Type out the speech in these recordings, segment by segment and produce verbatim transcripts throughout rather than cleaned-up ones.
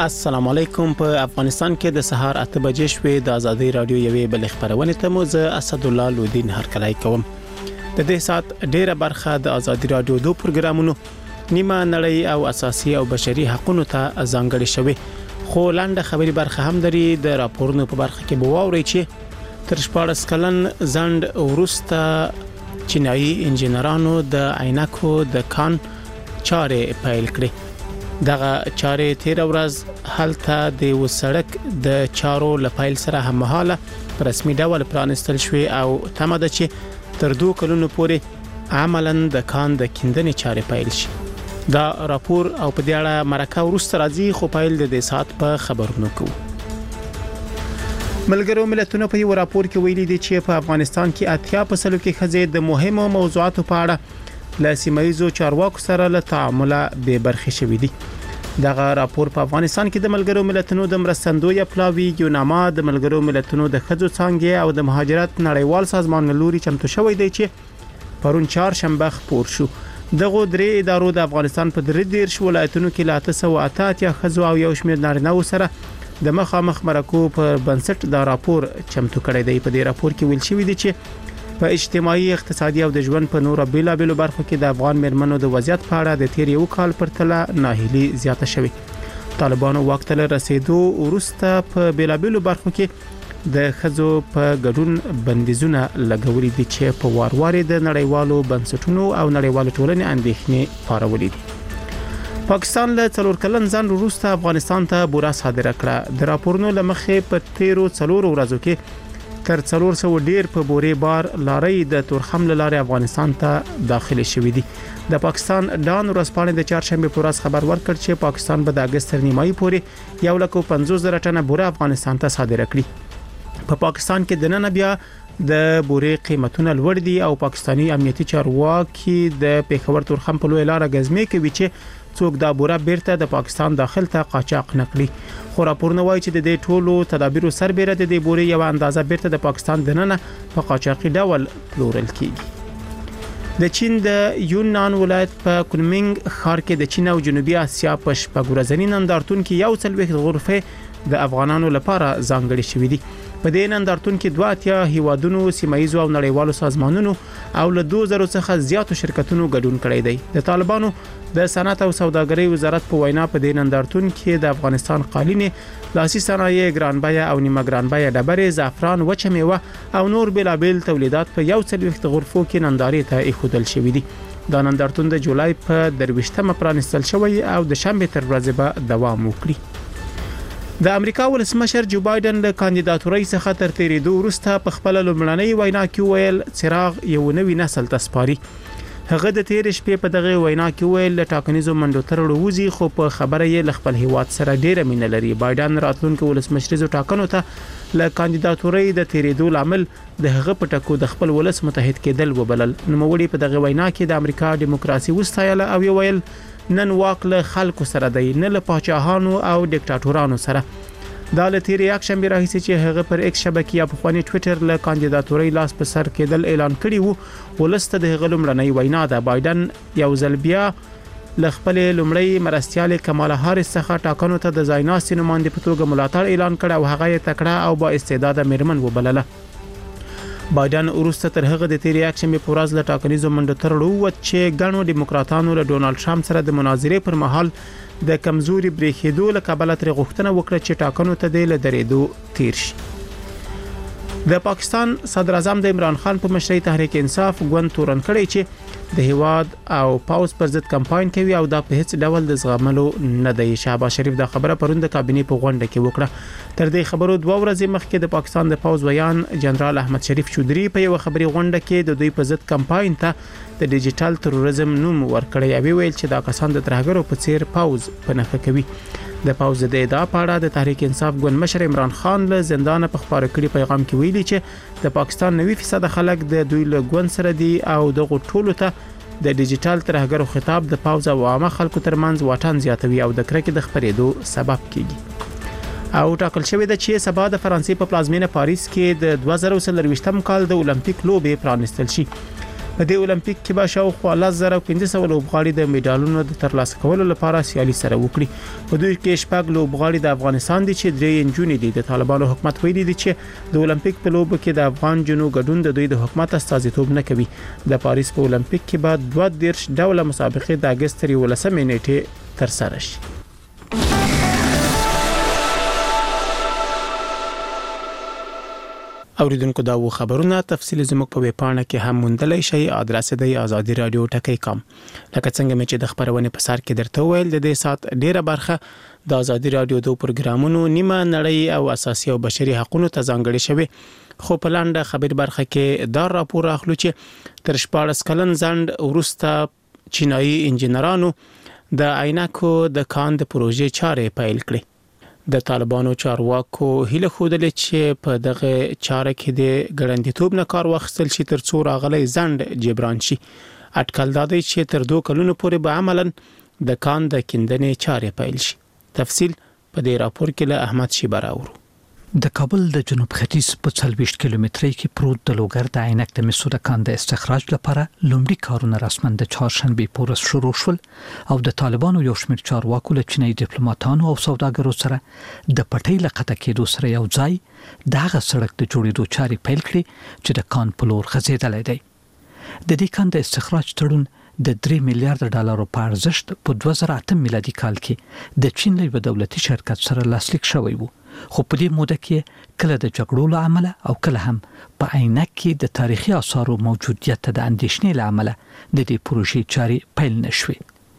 السلام علیکم. په افغانستان کې د سهار اته بجې شوې د ازادي رادیو یوې بل خبرونه ته مو زه اسد الله لودین هرکلای کوم. د دې سات ډیره برخه د ازادي رادیو دوه پروګرامونو نیمه نړۍ او اساسي او بشري حقوقو ته ځانګړي شوی. خو لاندې خبري برخه هم لري. د راپورونو په برخه کې به واوري چې تر شپږ کلن زند ورسته چینایي انجنیرانو د عینکو د کان چارې پیل کړې. دغه چارې تیر ورځ هلته د وسړک د چارو لپایل سره هممهاله په رسمي ډول پرانستل شوې او تمه ده چې تر دوه کلونو پورې عملاً د کان د کیندنې چارې پیل شي. دا راپور او په دې اړه مرکه ورسته راځي خو پیل د دې سات په خبرونو کوو. ملګرو ملتونو په یو راپور کې ویلي دي چې په افغانستان کې اتیا په سلو کې خزې د مهمو موضوعاتو په اړه له سیمایزو چارواکو سره له تعامل به برخې شوې دي. دغه راپور په افغانستان کې د ملګرو ملتونو د مرستندوی پلاوی یوناما د ملګرو ملتونو د خځو څانګې او د مهاجرت نړیوال سازمان لوري چمتو شوی دی چې پرون چهارشنبه خبر شو. دغه درې ادارو د افغانستان په درې دیرش ولایتونو کې لاته سو اتاتیا خځو او یو شمېر نارینه‌و سره د مخامخ مرکو په بنسټ دا راپور چمتو کړی دی. په دې راپور کې ویل شوی دی چې په اجتماعي اقتصادي او د ژوند په نورو بیلابېلو برخو کې د افغان مرمنو د وضعیت په اړه د تیر یو کال پرتله ناهیلي زیاته شوې. طالبانو وخت له رسیدو وروسته په بیلابېلو برخو کې د خځو په ګډون بندیزونه لګولې دي چې په واروارې د نړیوالو بنسټونو او نړیوالو ټولنې اندېښنې پارولې دي. پاکستان له څلور کلن ځان وروسته افغانستان ته بورا صادره کړه. د راپورونو لمخې په تیرو څلور ورځو کې تر څلور سو ډیر په بورې بار لارۍ د تورخم لارې افغانستان ته داخلي شوې دي. د پاکستان ډان ورځپاڼې د چهارشنبه پر ورځ خبر ورکړ چې پاکستان به د اگست تر نیمایي پورې یو لک پنځوس زره ټنه بوره افغانستان ته صادره کړي. په پاکستان کې د نن بیا د بورې قیمتونه لوړ دي او پاکستانی امنیتي چارواکي د پیښور تورخم په لوی لار غزمې کوي چې څوک دا بوره بیرته د پاکستان داخل ته قاچاق نکړي. خو راپورونه وایي چې د دې ټولو تدابیرو سربېره د دې بورې یو اندازه بیرته د پاکستان دننه په قاچاقي ډول پلورل کیږي. د چین د یونان ولایت په کونمینګ ښار کې د چین او جنوبي اسیا په شپږ ورځني نندارتون کې یو څلوېښت غرفې د افغانانو لپاره ځانګړي شوې دي. په دې نندارتون کې دوه اتیا هیوادونو سیمایي او نړیوالو سازمانونو او له دوه زره څخه زیاتو شرکتونو ګډون کړی دی. د طالبانو د صنعت او سوداګرۍ وزارت په وینا په دې نندارتون کې د افغانستان قالینې، لاسي صنایع، ګرانبیه او نیمه ګرانبیه ډبرې، زعفران، وچه میوه او نور بیلابیل تولیدات په یو څلوېښت غرفو کې نندارې ته ایښودل شوي دي. دا نندارتون د جولای په درویشتمه پرانستل شوی او د شنبه تر ورځې به دوام وکړي. د امریکا ولسمشر جو بایدن د کاندیداتورۍ څخه تر تیریدو وروسته په خپل لومړنۍ وینا کې ویل څراغ یو نوی نسل ته سپاري. هغه د تیر شپې په دغه وینا کې ویل ل ټاکنیزو منډو تر وروزي خو په خبره یې ل خپل هیواد سره ډیره مینه لري. بایدن راتلونکو ولسمشریزو ټاکنو ته ل کاندیداتورۍ د تیریدو لامل د هغه په ټکو د خپل ولس متحد کېدل وبلل. نوموړي په دغه وینا کې د امریکا دیموکراسي وستایله او ویل نن واک له خلکو سره دی، نه له پاچاهانو او ډیکټاتورانو سره. دا له تیر یک شنبه راهیسې چې هغه پر ایکس شبکې یا په خواني ټوئیټر له کاندیداتورۍ لاس په سر کېدل اعلان کړی وو. ولسته د هغه لومړنۍ وینا ده. بایدن یو ځل بیا ل خپل لومړی مرستيال کمالا هاریس څخه ټاکنو ته د ځایناستي نماینده په توګه ملاتړ اعلان کړ او هغه یې تکړه او با استعداد میرمن وبلله. بایدن وروسته تر هغه د تیر یک شنبه په ورځ له ټاکنیزو منډو تر وروت چې ګڼو دیموکراتانو له ډونالد ټرمپ سره د مناظرې پر مهال د کمزوري بریښېدو له کبله تر غوښتنه وکړه چې ټاکنو ته د لدرېدو تیر شي. د پاکستان صدر اعظم د عمران خان په مشرۍ تحریک انصاف ګوند تورن کړی چې د هیواد او پاوز پر ضد کمپاین کوي او دا په هیڅ ډول د زغملو نه دی. شهباز شریف دا خبره پروند د کابینې په غونډه کې وکړه. تر دې خبرو دوه ورځې مخکې د پاکستان د پاوز ویان جنرال احمد شریف چودري په یو خبري غونډه کې د دوی په ضد کمپاین ته د ډیجیټل تروریزم نوم ورکړی او ویل چې دا کسان د ترهګرو په څیر پاوز پنهخه کوي. د پاوز د ادعا په اړه د تحریک انصاف ګوند مشر عمران خان له زندان په خبره کړي پیغام کې ویلي چې د پاکستان نوي فیصد خلک د دوی له ګوند سره دي او دغه ټولو ته د ډیجیټل ترهګرو خطاب د پاوز او عامه خلکو ترمنځ واټن زیاتوي او د کرکې د خبرېدو سبب کیږي. او ټاکل شوی د چې سبا د فرانسې په پلازمینه پاریس کې د دوه زره څلرويشتم کال د اولمپیک لوبې پرانستل شي. په دې اولمپیک کې به شاوخوا لس زره پنځه سوه لوبغاړي د میډالونو د ترلاسه کولو لپاره سیالي سره وکړي. په دوی کې شپږ لوبغاړي د افغانستان دي چې درې نجونې دي. د طالبانو حکومت ویلي دی چې د اولمپیک په لوبو کې د افغان جنو ګډون د دوی د حکومت استازیتوب نه کوي. د پاریس په اولمپیک کې به دوه دېرش ډوله مسابقې د اگست تر یولسمې نیټې ترسره شي. اوریدونکو دا و خبرونه تفصیل زموږ په ویب پاڼه کې هم موندلای شئ. ادرس دی ازادي رادیو ټکی کام. لکه څنګه مې چې د خبرونه په سر کې درته ویل د دې سات ډیره برخه د ازادي رادیو د پروګرامونو نیمه نړۍ او اساسي او بشري حقوقو ته ځانګړي شوی. خو په لاندې خبر برخه کې دا راپور اخلو چې تر شپاړس کلن ځند ورسته چینایي انجنیرانو د عینکو د کان د پروژې چارې پیل کړې. د طالبانو چارواکو هیله خوده چې په دغه چاره کې د ګړندیتوب نه کار واخیستل شي تر څو راغلي ځند جبران شي. اټکل دا دی چې تر دوه کلونو پورې به عملاً د کان د کیندنې چارې پیل شي. تفصیل په دې راپور کې له احمد شیبه راوړو. د کابل د جنوب ختیځ په څلوېښت کیلومترۍ کې پروت د لوګر د عینک د مسو د کان د استخراج لپاره لومړي کارونه رسماً د چهارشنبه په ورځ شروع شول او د طالبانو یو شمېر چارواکو له چینایي ډیپلوماټانو او سوداګرو سره د پټۍ له قطع کېدو سره یو ځای د هغه سړک د جوړېدو چارې پیل کړې چې د کان په لور غځېدلی دی. د دې کان د استخراج تړون د درې میلیارډ ډالرو په ارزښت په دوه زره اته میلادي کال کې د چین له یو دولتي شرکت سره لاسلیک شوی و. خو په دې موده کې کله د جګړو له امله او کله هم په عینک کې د تاریخي آثارو موجودیت ته د اندېښنې له امله د دې پروژې چارې پیل نشوي.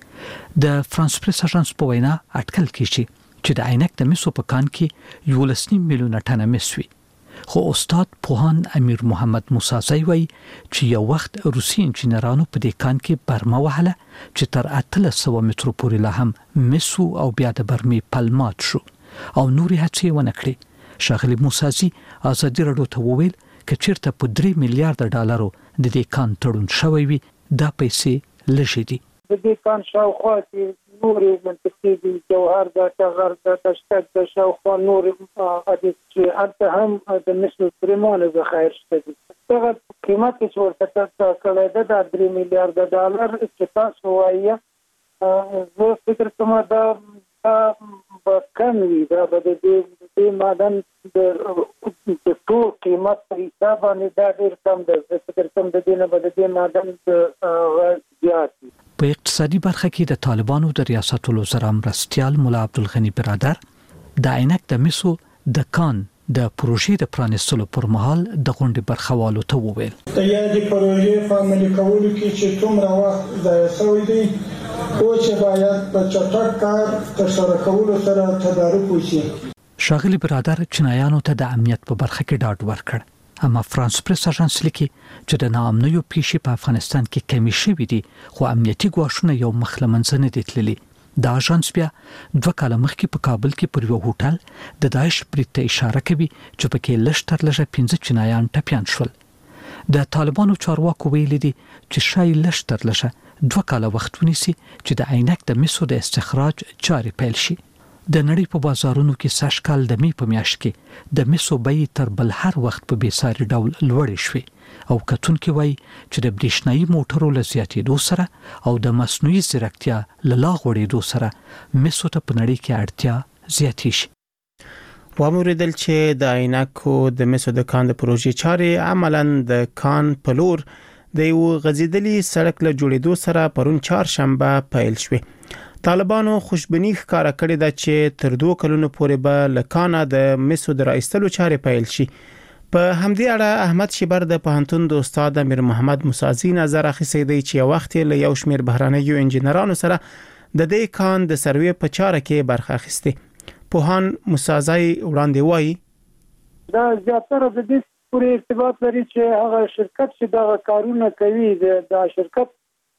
د فرانس پریس اژانس په وینا اټکل کیږي چې د عینک د مسو په کان کې یولس نیم میلیونه ټنه مس وي. خو استاد پوهان امیر محمد موسازی وایي چې یو وخت روسي انجنیرانو په دې کان کې برمه وهله چې تر اتلس سوه مترو پورې لا هم مسو او بیا د برمې پلمات شو او نوري هڅې ونه کړې. شاغلی موسازی ازادي راډیو ته وویل چې چیرته په درې میلیارډ ډالرو د دې کان تړون شوی وي دا پیسې لږې دي. د دې کان شاوخوا کې نوري منطقې دي جوهر د ټغر د تشکک د شاوخوا نور حدیث چې هلته هم د مسو پرمانه ذخایر شته دي. دغه قیمت چې ورته کړی ده د درې میلیارډ ډالر چې تاسو وایي زه فکر کوم دا به کم وي. دا به د دې معدن د ټول قیمت په حساب باندې دا ډېر کم ده. زه فکر کوم د دې نه به د دې معدن زیات وي. په اقتصادي برخه کې د طالبانو د ریاست الوزرا مرستیال مولا عبدالغنی برادر د عینک د مسو د کان د پروژې د پرانیستلو پر مهال د غونډې برخوالو ته وویل د یادې پروژې په عملي کولو کې چې څومره وخت ضایع شوی دی او چې باید په چټک کار ترسره کولو سره تدارک وشي. شاغلی برادر چینایانو ته د امنیت په برخه کې ډاډ ورکړ. اما فرانس پریس اژانس لیکي چې د ناامنیو پیښې په افغانستان کې کمی شوې دي خو امنیتي ګواښونه یو مخ له منځه نه دي تللي. د اژانس بیا دوه کاله مخکې په کابل کې پر یو هوټل د داعش برید ته اشاره کوي چې پکې لږ تر لږه پنځه چینایان ټپیان شول. د طالبانو چارواکو ویلي دي چې شاید لږ تر لږه دوه کاله وخت ونیسي چې د عینک د مسو د استخراج چارې پیل شي. د نړۍ په بازارونو کې سږ کال د می په میاشت کې د مسو بیې تر بل هر وخت په بېساري ډول لوړې شوې او کتونکي وایي چې د برېښنایي موټرو له زیاتېدو سره او د مصنوعي ځیرکتیا له لا غوړېدو سره مسو ته په نړۍ کې اړتیا زیاتې شي. واموریدل چې د عینکو د مسو د کان د پروژې چارې عملاً د کان په لور د یو غځېدلي سړک له جوړېدو سره پرون چهارشنبه پیل شوې. طالبانو خوشبیني ښکاره کړې ده چې تر دوه کلونو پورې به له کانه د مسو د راایستلو چارې پیل شي. په همدې اړه احمد شیبر د پوهنتون د استاد امیر محمد موسازی نظر اخیستی دی چې یو وخت له یو شمېر بهرانیو انجنیرانو سره د دې کان د سروې په چاره کې برخه اخیسته. پوهان موسازی وړاندې وایي دا زیاتره د دې پورې ارتباط لري چې هغه شرکت چې دا کارونه کوي دا شرکت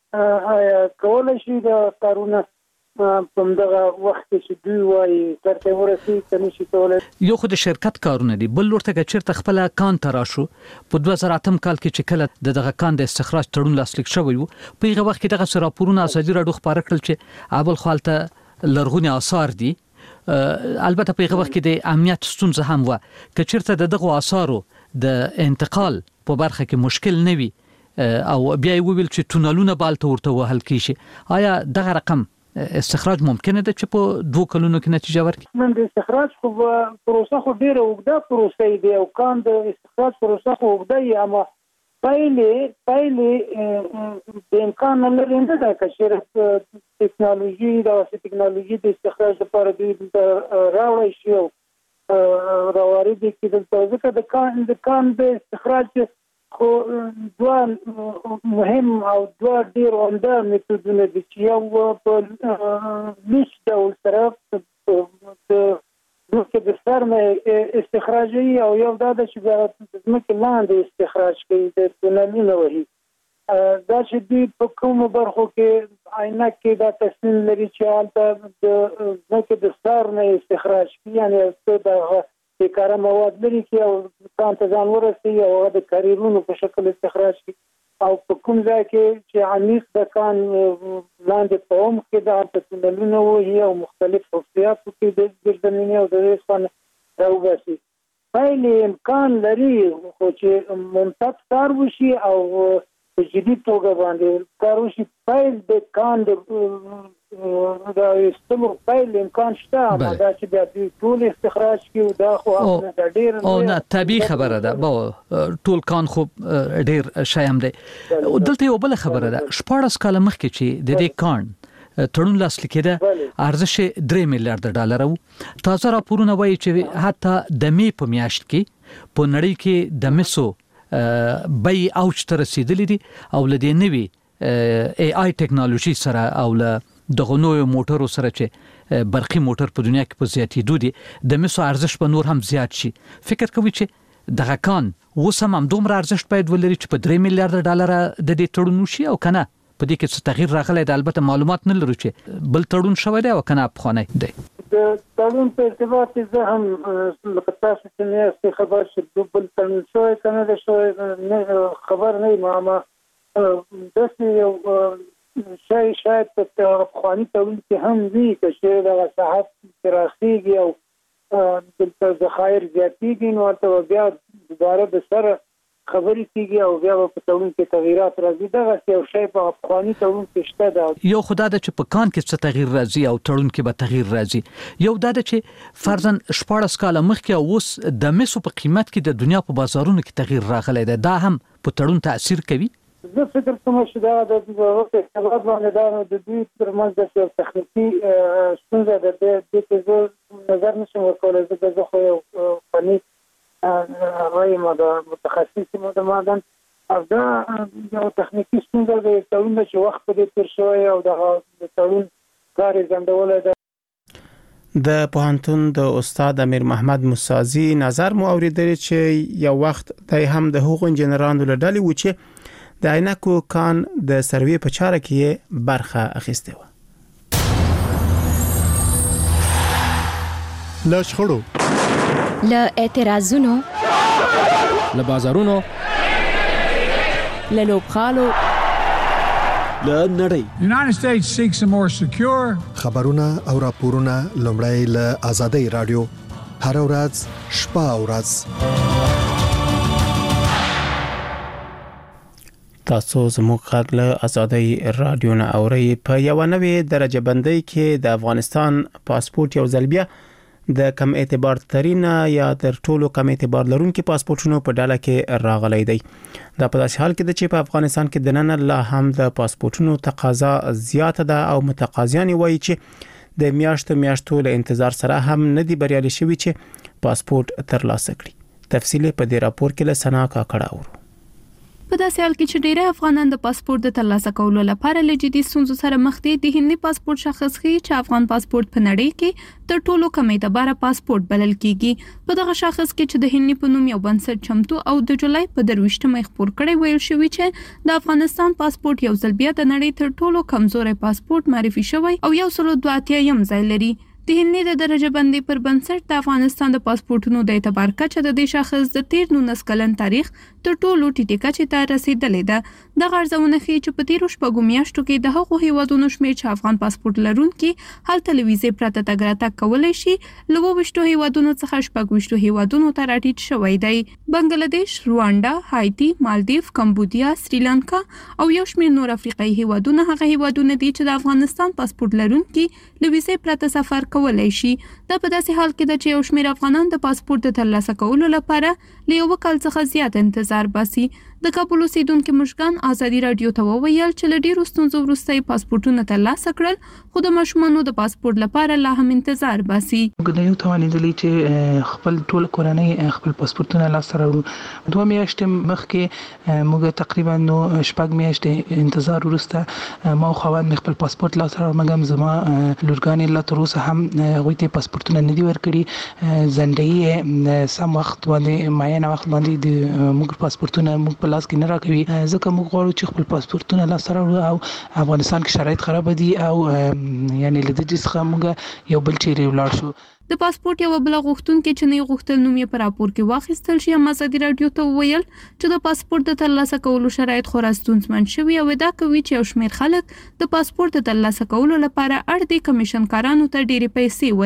کولای شي دا کارونه په دغه وخت چې دوی وایي ترته ورسي کني شي کولای. یو خو د شرکت کارونه دي بل ورته چیرته خپل کان تراشو په دوه زره اتم کال کې چې کله د دغه کان د استخراج تړون لاسلیک شوی وو په هغه وخت کې دغه راپورونه ازادي راډیو خبره کړل چې اول خالته لرغونی آثار دي. البته په هغه وخت کې د امنیت ستونزه هم و چې چیرته دغه آثارو د انتقال په برخه کې مشکل نه وي او بیا ویل چې تونلونه بالته ورته وهل کیږي. آیا دغه رقم استخراج ممکنه ده چې په دوه کلونو کې نتیجه ورکړي؟ من د استخراج خو پروسه خو ډیره اوږده پروسه دی او کان د استخراج پروسه خو اوږده وي، اما پایلې پایلې د امکان نه لري نه ده چې ټکنالوژي دا ټکنالوژي د استخراج لپاره دوی راوړی شي او راوړي دي چې د ځکه د کان د کان د استخراج خو دوه مهم او دوه ډیر عمده میتودونه دي چې یو په لوس ډول سره د ځمکې د سر نه استخراجي او یو دا چې د ځمکې لاندې استخراج کوي د تونلونو وهي. دا چې دوی په کومو برخو کې عینکې دا تصمیم لري چې هلته د ځمکې د سر نه استخراج کوي، یعنې څه د بیکاره مواد لري کې او کان ته ځان ورسوي او هغه د کریرونو په شکل استخراج کوي، او په کوم ځای کې چې عمیق د کان لاندې په عمق کې د هلته تونلونه وهي او مختلف خصوصیات پکې د ګردنینې او د دې څخه راوباسي. پایلې امکان لري خو چې منطق کار وشي او په جدي توګه باندې کار وشي، پایل د کان د استمر پایل امکان شته، اما دا چې بیا دوی ټول استخراج کوي دا خو نه ډیر او نه طبيعي خبره ده. به ټول کان خو ډیر شایم دی. دلته یو بل خبره ده، شپږ کال مخکې چې د دې کان تړون لاسلیک کېده ارزش درې میلیارډ ډالر وو. تازه راپورونه وایي چې حتی د می په میاشت کې په نړۍ کې د مسو بای اوج ته رسیدلې دي او لدې نوي ای آی ټکنالوژي سره او له دغه نوې موټرو سره چې برقي موټر په دنیا کې په زیاتېدو دي د مسو ارزش په نور هم زیات شي. فکر کوي چې دغه کان اوس هم دومره ارزش باید ولري چې په درې میلیارډ ډالر د دې تړون وشي او کنه په دې کې څه تغییر راغلی دی؟ البته معلومات نه لرو چې بل تړون شوی دی او کنه افغاني دی. د تړون په ارتباط زه هم لکه تاسو چې نه خبر شې بل تړون شوی کنه د شوی خبر نه یم، اما داسې یو شاید شاید په افغاني تړون کې هم وي چې دغه صحت پراخېږي او دلته ذخایر زیاتېږي نو ورته بیا دوباره د سره خبرې کیږي او بیا په تړون کې تغیرات راځي. دغه یو شی په افغاني تړون کې شته ده. یو خدای د چې په کان کې څه تغییر راځي او تړون کې به تغییر راځي. یو دا د چې فرضاً شپږ کال مخکې اوس د مسو په قیمت کې د دنیا په بازارونو کې تغییر راغلی دی، دا هم په تړون تاثیر کوي؟ زه فکر کوم چې دا د ارتباط باندې دا د دوی ترمنځ د یو تخنیکي ستونزه ده. د دې کې زه نظر نشم ورکولی، ځکه زه خو یو فني رایم د متخصص معدن او دا یو تخنیکي ستونزه ده تړون چې وخت په دې تیر شوی او د تړون کار یې ځنډولی ده. د پوهنتون د استاد امیر محمد موسازي نظر مو اوریدل چې یو وخت د هم د حقوق انجنیرانو له ډلې و چې د عینکو کان د سروې په چاره کې برخه اخیسته و. لشخړو له اعتراضونو له بازارونو له لوبخالو له نړۍ. The United States seeks a more secure خبرونه او راپورونه لومړی له آزادۍ رادیو هر ورځ شپه او ورځ. تاسو زموږ غږ له آزادۍ رادیو نه اورئ. په یو نوې درجه بندۍ کې د افغانستان پاسپورت یو ځل بیا د کم اعتبار ترين یا تر ټولو کم اعتبار لرونکو پاسپورتونو په ډله کې راغلی دی. دا په داسې حال کې د چې په افغانستان کې د نن لا هم د پاسپورتونو تقاضا زیاته ده او متقاضیان وایي چې د میاشتو میاشتو له انتظار سره هم نه دی بریالي شوی چې پاسپورت ترلاسه کړي. تفصیل په دې راپور کې له سنا کاکړه اورو. په داسې حال کې چې ډېر افغانان د پاسپورت د ترلاسه کولو لپاره له جدي ستونزو سره مخ دي، د هندي پاسپورت شخص ښیي چې افغان پاسپورت په نړۍ کې تر ټولو کم اعتباره پاسپورت بلل کیږي. په دغه شخص کې چې د هندي په نوم یو بنسټ چمتو او د جولای په درويشتمه خبر کړی ویل شوی چې د افغانستان پاسپورت یو ځل بیا د نړۍ تر ټولو کمزوري پاسپورت معرفي شوی او یو سل دوه اتیا یم ځای لري. د هندي د درجه بندي پر بنسټ د افغانستان د پاسپورتونو د اعتبار کچه د دې شخص د تیر نولس کلن تاریخ تر ټولو ټیټه کچه ته رسیدلې ده. د غرضونه خي چې په تیرو شپږو میاشتو کې د هغو هیوادونو شمېر چې افغان پاسپورت لرونکي هل تلویزیون پرته تګ راتګ کولای شي له وشتو هیوادونو څخه شپږ وشتو هیوادونو ته راټیټ شوی دی. بنگلاديش، رواندا، هایتي، مالدیف، کمبودیا، سریلانکا او یو شمېر نور افریقایي هیوادونه هغه هیوادونه دي چې د افغانستان پاسپورت لرونکي له ویزې پرته سفر کولای شي. دا په داسې حال کې ده چې یو شمېر افغانان د پاسپورت ترلاسه کولو لپاره له یو کال څخه زیات انتظار باسي. د کابل اوسیدونکو مشګان ازادي رادیو ته وویل چې له ډیرو ستونزو وروسته پاسپورتونه ترلاسه کړل، خو د ماشومانو د پاسپورت لپاره لا هم انتظار باسي. موږ یو توانیدلی چې خپل ټول کورنۍ خپل پاسپورتونه لاسته راوړو. دوه میاشتې مخکې موږ تقریبا نو شپږ میاشتې انتظار وروسته ما خوند خپل پاسپورت لاسته راوړم، مګم زما لورګانې لا تر اوسه هم غوي ته پاسپورتونه نه دي ورکړي. زندګي سم وخت باندې معین وخت باندې د موږ پاسپورتونه موږ لاس کې نه راکوي، ځکه موږ غواړو چې خپل پاسپورتونه لاسته راوړو او افغانستان کې شرایط خراب دي او یعنی له دې څخه موږ یو بل چیرې ولاړ شو. د پاسپورت یو بل غوښتونکو چې نه غوښتل نوم یې پر راپور کې واخیستل شي، ازادي رادیو ته ویل چې د پاسپورت د ترلاسه کولو شرایط خورا ستونزمن شوي او دا کوي چې یو شمېر خلک د پاسپورت د ترلاسه کولو لپاره اړ دي کمیشنکارانو ته ډېرې پیسې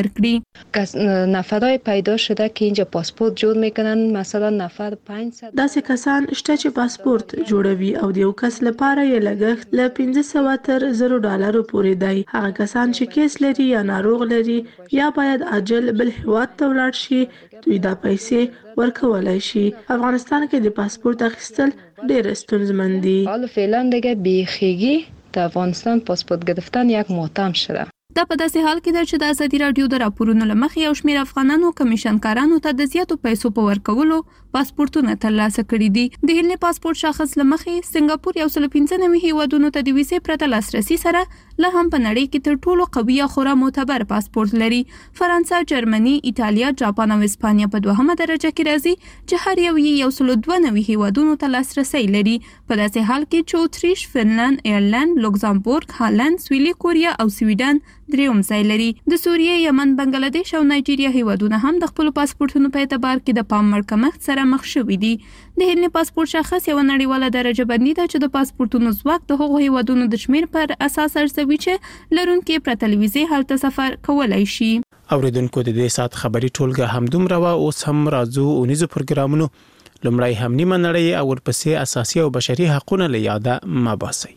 ورکړي. نفرای پیدا شده که اینجا پاسپورت جوړ میکنن، مثلا نفر پنځه داسې کسان شته چې پاسپورت جوړوي او د یو کس لپاره یې لګښت له پنځه سوه تر زرو ډالرو پورې دی. هغه کسان چې کیس لري یا ناروغ لري یا باید جل بل هواد ته ولاړ شي، دوی دا پیسې ورکولای شي. افغانستان کې د پاسپورت اخیستل ډېر ستونزمن دي. حالا فعلا دیگه بیخیگی در افغانستان پاسپورت گرفتن یک ماتم شده. دا په داسې حال کې ده چې د ازادي رادیو د راپورونو لمخې یو شمېر افغانانو کمیشنکارانو ته د زیاتو پیسو په ورکولو پاسپورتونه ترلاسه کړي دي. د هندي پاسپورت شاخص لمخې سنگاپور یو سل پنځه نوي هیوادونو ته د ویزې پرته لاسرسي سره له هم په نړۍ کې تر ټولو قوي او خورا معتبر پاسپورت لري. فرانسه، جرمني، ایتالیا، جاپان او اسپانیا په دوهمه درجه کې راځي چې هر یو یې یو سل دوه نوي هیوادونو ته لاسرسي لري. په داسې حال کې چې اتریش، فنلند، ایرلند، لوکزامبورګ، هالند، سویلي کوریا او سویډن دریم ځای لري. د سوریې، یمن، بنگلاديش او نایجیریا هیوادونه هم د خپل پاسپورتونو په اعتبار کې د پام وړ کمښت سره مخ شوي دي. د هندي پاسپورت شاخص یو نړیواله درجه بندي ده چې د پاسپورتونو ځواک د هغو هیوادونو د شمېر پر اساس ارزوي چې لرونکي پر تلویزیون هلته سفر کولای شي. اوریدونکو د دې سات خبري ټولګه هم دومره وا اوس هم راځو اونیزو پروګرامونو لمړی هم نیمه نړۍ او ورپسې اساسي او بشري حقوقونه له یاده ما باسي.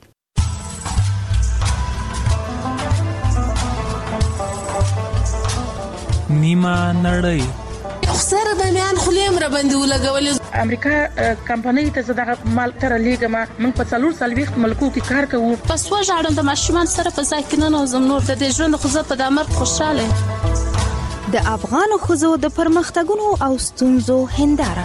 نیمه نړۍ سره د میان خلیم را باندې ولګولې. امریکا کمپنۍ ته زداغه مال تر لیګه ما من په څلور سال وخت ملکو کې کار کوو. پس وژاړم د ماشومان سره په ځای کې نه نوزم نور د دې ژوند خو زه په دامر خوشاله. د افغان خزو د پرمختګونو او ستونزو هنداره.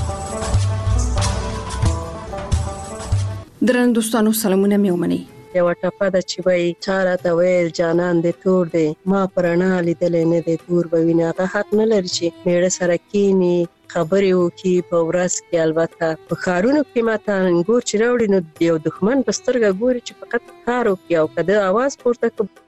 درن دوستانو سلامونه مې ومني. یو ټپه د چې وای چاره ته ویل جانان دې تور دی ما پرانا لیدلې نه دې تور بوینه هغه حق نه لري چې میړه سره کینی خبرې وکي په ورځ کې. البته په کارونو کې ماته انګور چې راوړي نو یو دښمن په سترګه ګوري چې فقط کار وکي او کده आवाज پورته کوي.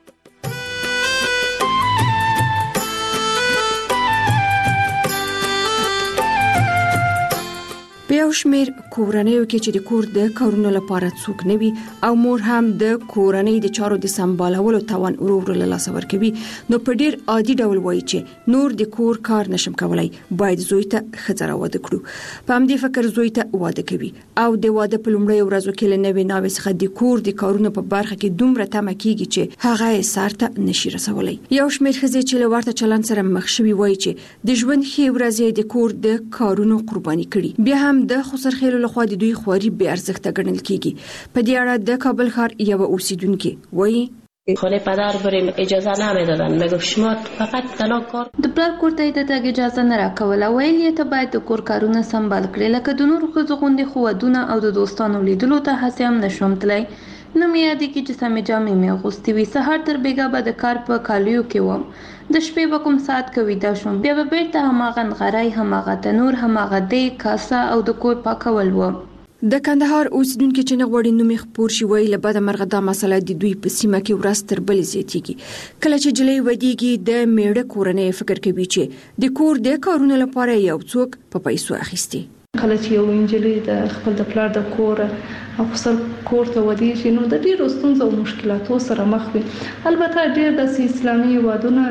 په یو شمېر کورنیو کې چې د کور د کارونو لپاره څوک نه وي او مور هم د کورنۍ د چارو د سمبالولو توان ورو ورو له لاسه ورکوي، نو په ډیر عادي ډول وایي چې نور د کور کار نشم کولای، باید زوی ته ښځه راواده کړو. په همدې فکر زوی ته واده کوي او د واده په لومړیو ورځو کې له نوې ناوې څخه د کور د کارونو په برخه کې دومره تمه کیږي چې هغه یې سر ته نشي رسولی. یو شمېر ښځې چې له ورته چلند سره مخ شوي وایي چې د ژوند ښې ورځې د کور د کارونو قرباني کړي. بیا هم د خسرخیلو لخوا د دوی خواري بې ارزښته ګڼل کیږي. په دې اړه د کابل ښار یو اوسیدونکي وایي خونه پدر بریم اجازه نمیدادن، میگفت شما فقط تنها کار. د پلار کور ته د تګ اجازه نه راکوله، ویل یې ته باید د کور کارونه سمبال کړې، لکه د نورو ښځو غوندې خو ودونه او د دوستانو لیدلو ته هسې هم نشوم تللی. نه مې یادېږي چې سمې جامې مې اغوستې وي. سهار تر بېګا به د کار په کالیو کې وم، د شپې به کوم ساعت کې ویده شوم، بیا به بېرته هماغه نغری، هماغه تنور، هماغه دیګ، کاسه او د کور پاکول و. د کندهار اوسیدونکو چې نه غوړي نومي خپور شي ویل بعد مرغه دا مسله د دوی په سیمه کې ورځ تر بلې زیاتېږي. کله چې جلې ودیږي د میړه کورنۍ فکر کوي چې د کور د کارونو لپاره یو څوک په پیسو اخیستي. کله چې یو انجلۍ د خپل د پلار د کور او خپل کور ته ودیږي نو د ډیرو ستونزو او مشکلاتو سره مخ وي. البته ډیر د اسلامي هیوادونو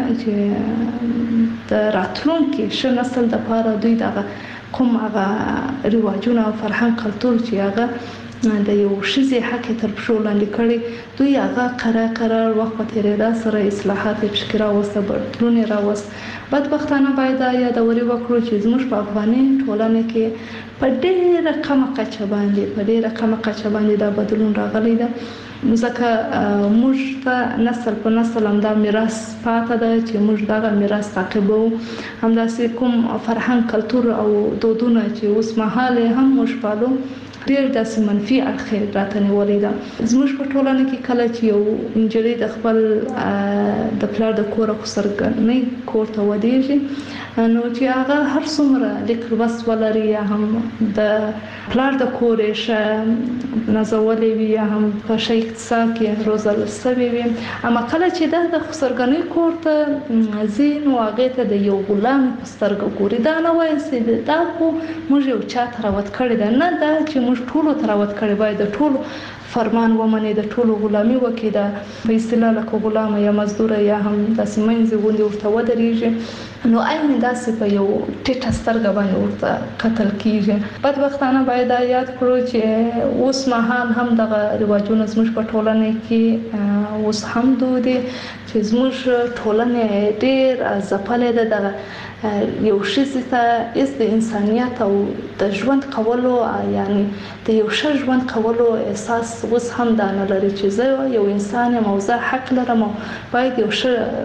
چې د راتلونکي ښه نسل د لپاره دوی دغه کوم هغه رواجونه او فرهنګ کلتور چې هغه د یو شذې حق تر پښو لاندې کړي دوی هغه قرار قرار وخت په تیریدا سره اصلاحات په فکر راوسته بدلون راوست. بدبختانه باید یادوري وکړو چې زموږ په افغاني ټولنه کې په ډېره کمه کچه باندې په ډېره کمه کچه باندې دا بدلون راغلی دی. ځکه موږ ته نسل په نسل هم دا میراث پاتې ده چې موږ دغه میراث تعقیبو. همداسې کوم فرهنګ کلتور او دودونه چې اوس مهال هم موږ پالو ډېر داسې منفي اړخ راته نیولې ده. زموږ په ټولنه کې کله چې یو نجلۍ د خپل د پلار د کور او خسرګنۍ کور ته ودیږي نو چې هغه هر څومره لیک لوست ولري یا هم د پلار د کور ښه نازولې وي یا هم په ښه اقتصاد کې روزل شوې وي، اما کله چې دا د خسرګنۍ کور ته ځي نو هغې ته د یو غلام په سترګه ګوري. دا نه وایي چې دا خو موږ یو چا ته راوت کړی ده، نه دا چې موږ ټولو ته راوت کړی باید د ټولو فرمان ومني، د ټولو غلامي وکړي، د په اصطلاح لکه غلامه یا مزدوره یا هم داسې منځې غوندې ورته ودرېږي نو عین داسې په یو ټیټه سترګه باندې ورته کتل کېږي. بدبختانه باید دا یاد کړو چې اوس مهال هم دغه رواجونه زموږ په ټولنه کې اوس هم دود دي چې زموږ ټولنه ډېر ځپلې ده. دغه یو ښځې ته هېڅ د انسانیت او د ژوند کولو یعنی د یو ښه ژوند کولو احساس اوس هم دا نه لري چې زه یو انسان یم او زه حق لرم او باید یو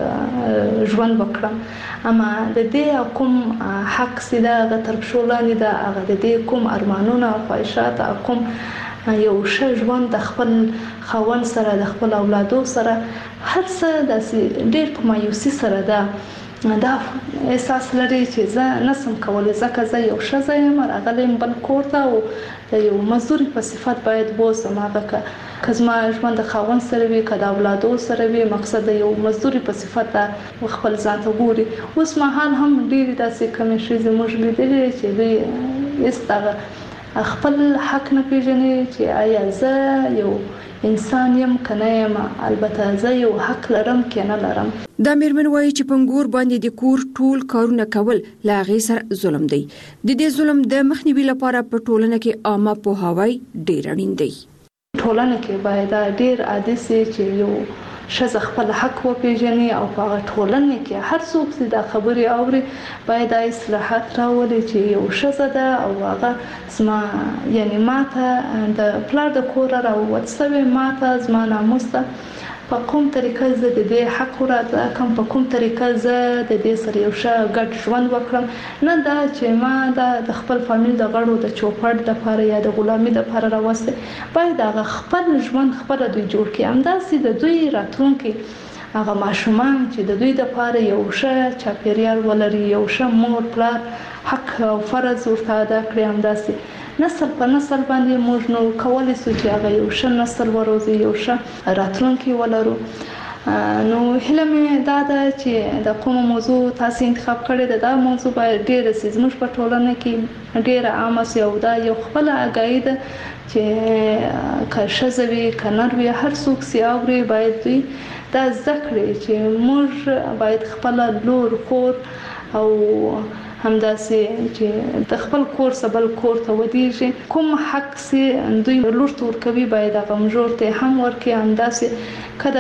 ښه ژوند وکړم. اما د دې کوم حق چې دا هغه تر پښو لاندې ده، هغه د دې کوم ارمانونه او خواهشات او کوم یو ښه ژوند د خپل خاوند سره د خپل اولادو سره هر څه داسې ډېر په مایوسي سره ده. دا احساس لري چې زه نسم کولی ځکه زه یو ښځه یم راغلی یم بل کور ته او د یو مزدوري په صفت باید بوځم. هغه که زما ژوند د خاوند سره وي که د اولادو سره وي، مقصد د یو مزدوري په صفت خپل ځان ته ګوري. اوس مهال هم ډېرې داسې کمې ښځې موږ لیدلې چې دوی هېڅ دغه خپل حق نه پېژني چې آیا زه یو انسان یم که نه یم، البته زه یو حق لرم که نه لرم. دا میرمن وایي چې پنګور باندې د کور ټول کارونه کول له هغې سره ظلم دی. د دې ظلم د مخنیوي لپاره په ټولنه کې عامه پوهاوی ډېر اړین دی. ټولنه کې باید ډېر عادي سي چې یو ښځه خپل حق وپېژني او په هغه ټولنه کې هر څوک چې دا خبرې اوري باید دا اصلاحات راولي چې یو ښځه ده او هغه زما یعنی ماته د پلار د کوره راووت شوې، ماته زما ناموس ده، په کوم طریقه زه د دې حق وراده کوم، په کوم طریقه زه د دې سره یو ښه ګډ ژوند وکړم، نه دا چې ما دا د خپل فامیل د غړو د چوپړ دپاره یا د غلامي دپاره راوستې. باید هغه خپل ژوند خپله دوی جوړ کړي، همداسې د دوی راتلونکي هغه ماشومان چې د دوی دپاره یو ښه چاپېریال ولري، یو ښه مور پلار حق او فرض ورته ادا کړي. همداسې نسل په نسل باندې موږ نو کولی سو چې هغه یو ښه نسل وروزي، یو ښه راتلونکی ولرو. نو هیله مې دا ده چې د کومه موضوع تاسو انتخاب کړې ده دا موضوع باید ډېره سي زموږ په ټولنه کې ډېره عامه سي او دا یو خپله اګاهي ده چې که ښځه وي که نر وي هر څوک سي اوري باید دوی دا زده کړي چې موږ باید خپله لور خور او همداسې چې د خپل کور څخه بل کور ته ودیږي کوم حق سي دوی لور ته ورکوي باید هغه مژور ته هم ورکړي. همداسې که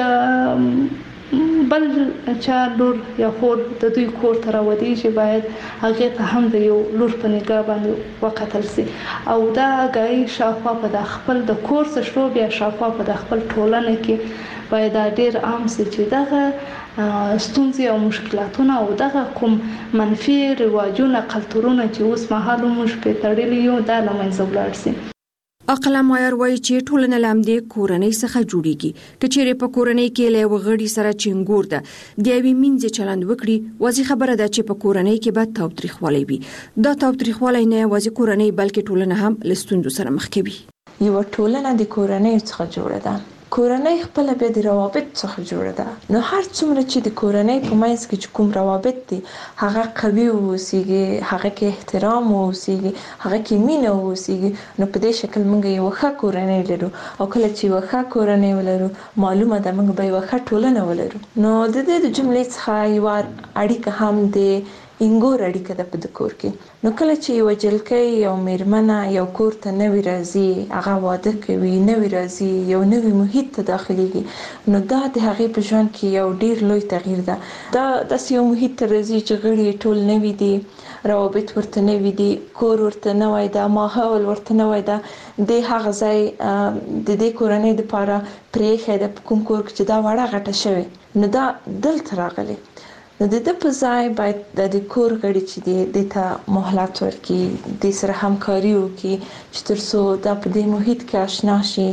د بل چا لور یا خور د دوی کور ته راودیږي باید هغې ته هم د یو لور په نګاه باندې وکتل سي او دا آګاهي شاوخوا په د خپل د کور څخه شروع بیا شاوخوا په د خپل ټولنه کې باید دا ډېر عام سي چې دغه ستونزې او مشکلاتونه او دغه کوم منفي رواجونه کلتورونه چې اوس مهال موږ پرې تړلي یو دا له منځه ولاړ سي. عقل مایر وایي چې ټولنه لامدې کورنۍ څخه جوړیږي که چیرې په کورنۍ کې له وغړي سره چنګور ده د یوې مینځ چلند وکړي واضح خبره ده چې په کورنۍ کې به تاوتریخوالی وي دا تاوتریخوالی نه یوازې کورنۍ بلکې ټولنه هم له ستونزو سره مخ کوي یو ټولنه د کورنۍ څخه جوړه ده کورنۍ خپل بیا د روابط څخه جوړه ده نو هر څومره چې د کورنۍ په منځ کې کوم روابط دي هغه قوي اوسېږي هغه کې احترام اوسېږي هغه کې مینه اوسېږي نو په دې شکل موږ یو ښه کورنۍ لرو او کله چې یو ښه کورنۍ ولرو معلومه ده موږ به یو ښه ټولنه ولرو نو د دې د جملې څخه یو اړیکه هم د انګور اړیکه ده په د کور کې نو کله چې یو جلکۍ یو میرمنه یو کور ته نوی راځي هغه واده کوي نوی راځي یو نوی محیط ته داخليږي نو دا د هغې په ژوند کې یو ډیر لوی تغییر ده دا داسې یو محیط ته راځي چې غړي ټول نوی دي روابط ورته نوی دي کور ورته نوی ده ماحول ورته نوی ده د هغه ځای د دې کورنۍ لپاره پرېښی ده په کوم کور کې چې دا وړه غټه شوې نو دا دلته راغلی نو د دې په ځای باید د کور غړي چې دی د ته مهلت ورکړي د سره همکاري وکړي چې تر څو دا په دې محیط کې آشنا شي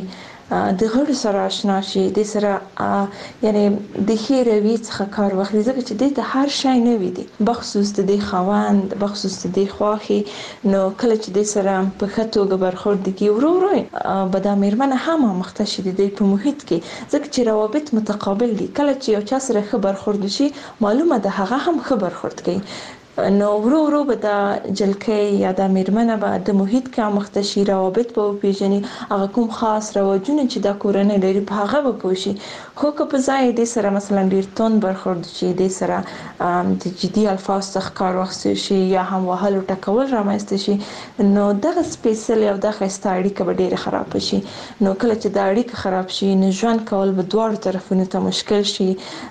د غړو سره آشنا شي د سره یعنی د خیر وی څخه کار واخلي ځکه چې د هر شی نه وي دي بخصوص د خوند بخصوص د خواخي نو کله چې د سره په خطوګه برخورد کی ورو ورو بدا میرمنه هم مختص دي په محیط کې ځکه چې روابط متقابل دي کله چې یو چا سره خبر خورد شي معلومه ده هغه هم خبر خورد کوي نو ورو ورو به د جلکۍ یا د میرمنه به د محیط کې مختشي روابط په پیژني هغه کوم خاص رواجونه چې د کورنۍ لري په هغه به پوښي خو که په ځای د سره مثلا ډیر تون برخورد شي د سره د جدي الفاظ څخه کار واخیستل شي یا هم وهلو ټکول رامنځته شي نو دغه سپیشل او د خسته اړیکه به ډیره خراب شي نو کله چې د اړیکه خراب شي نو ژوند کول به دواړو طرفونو ته مشکل شي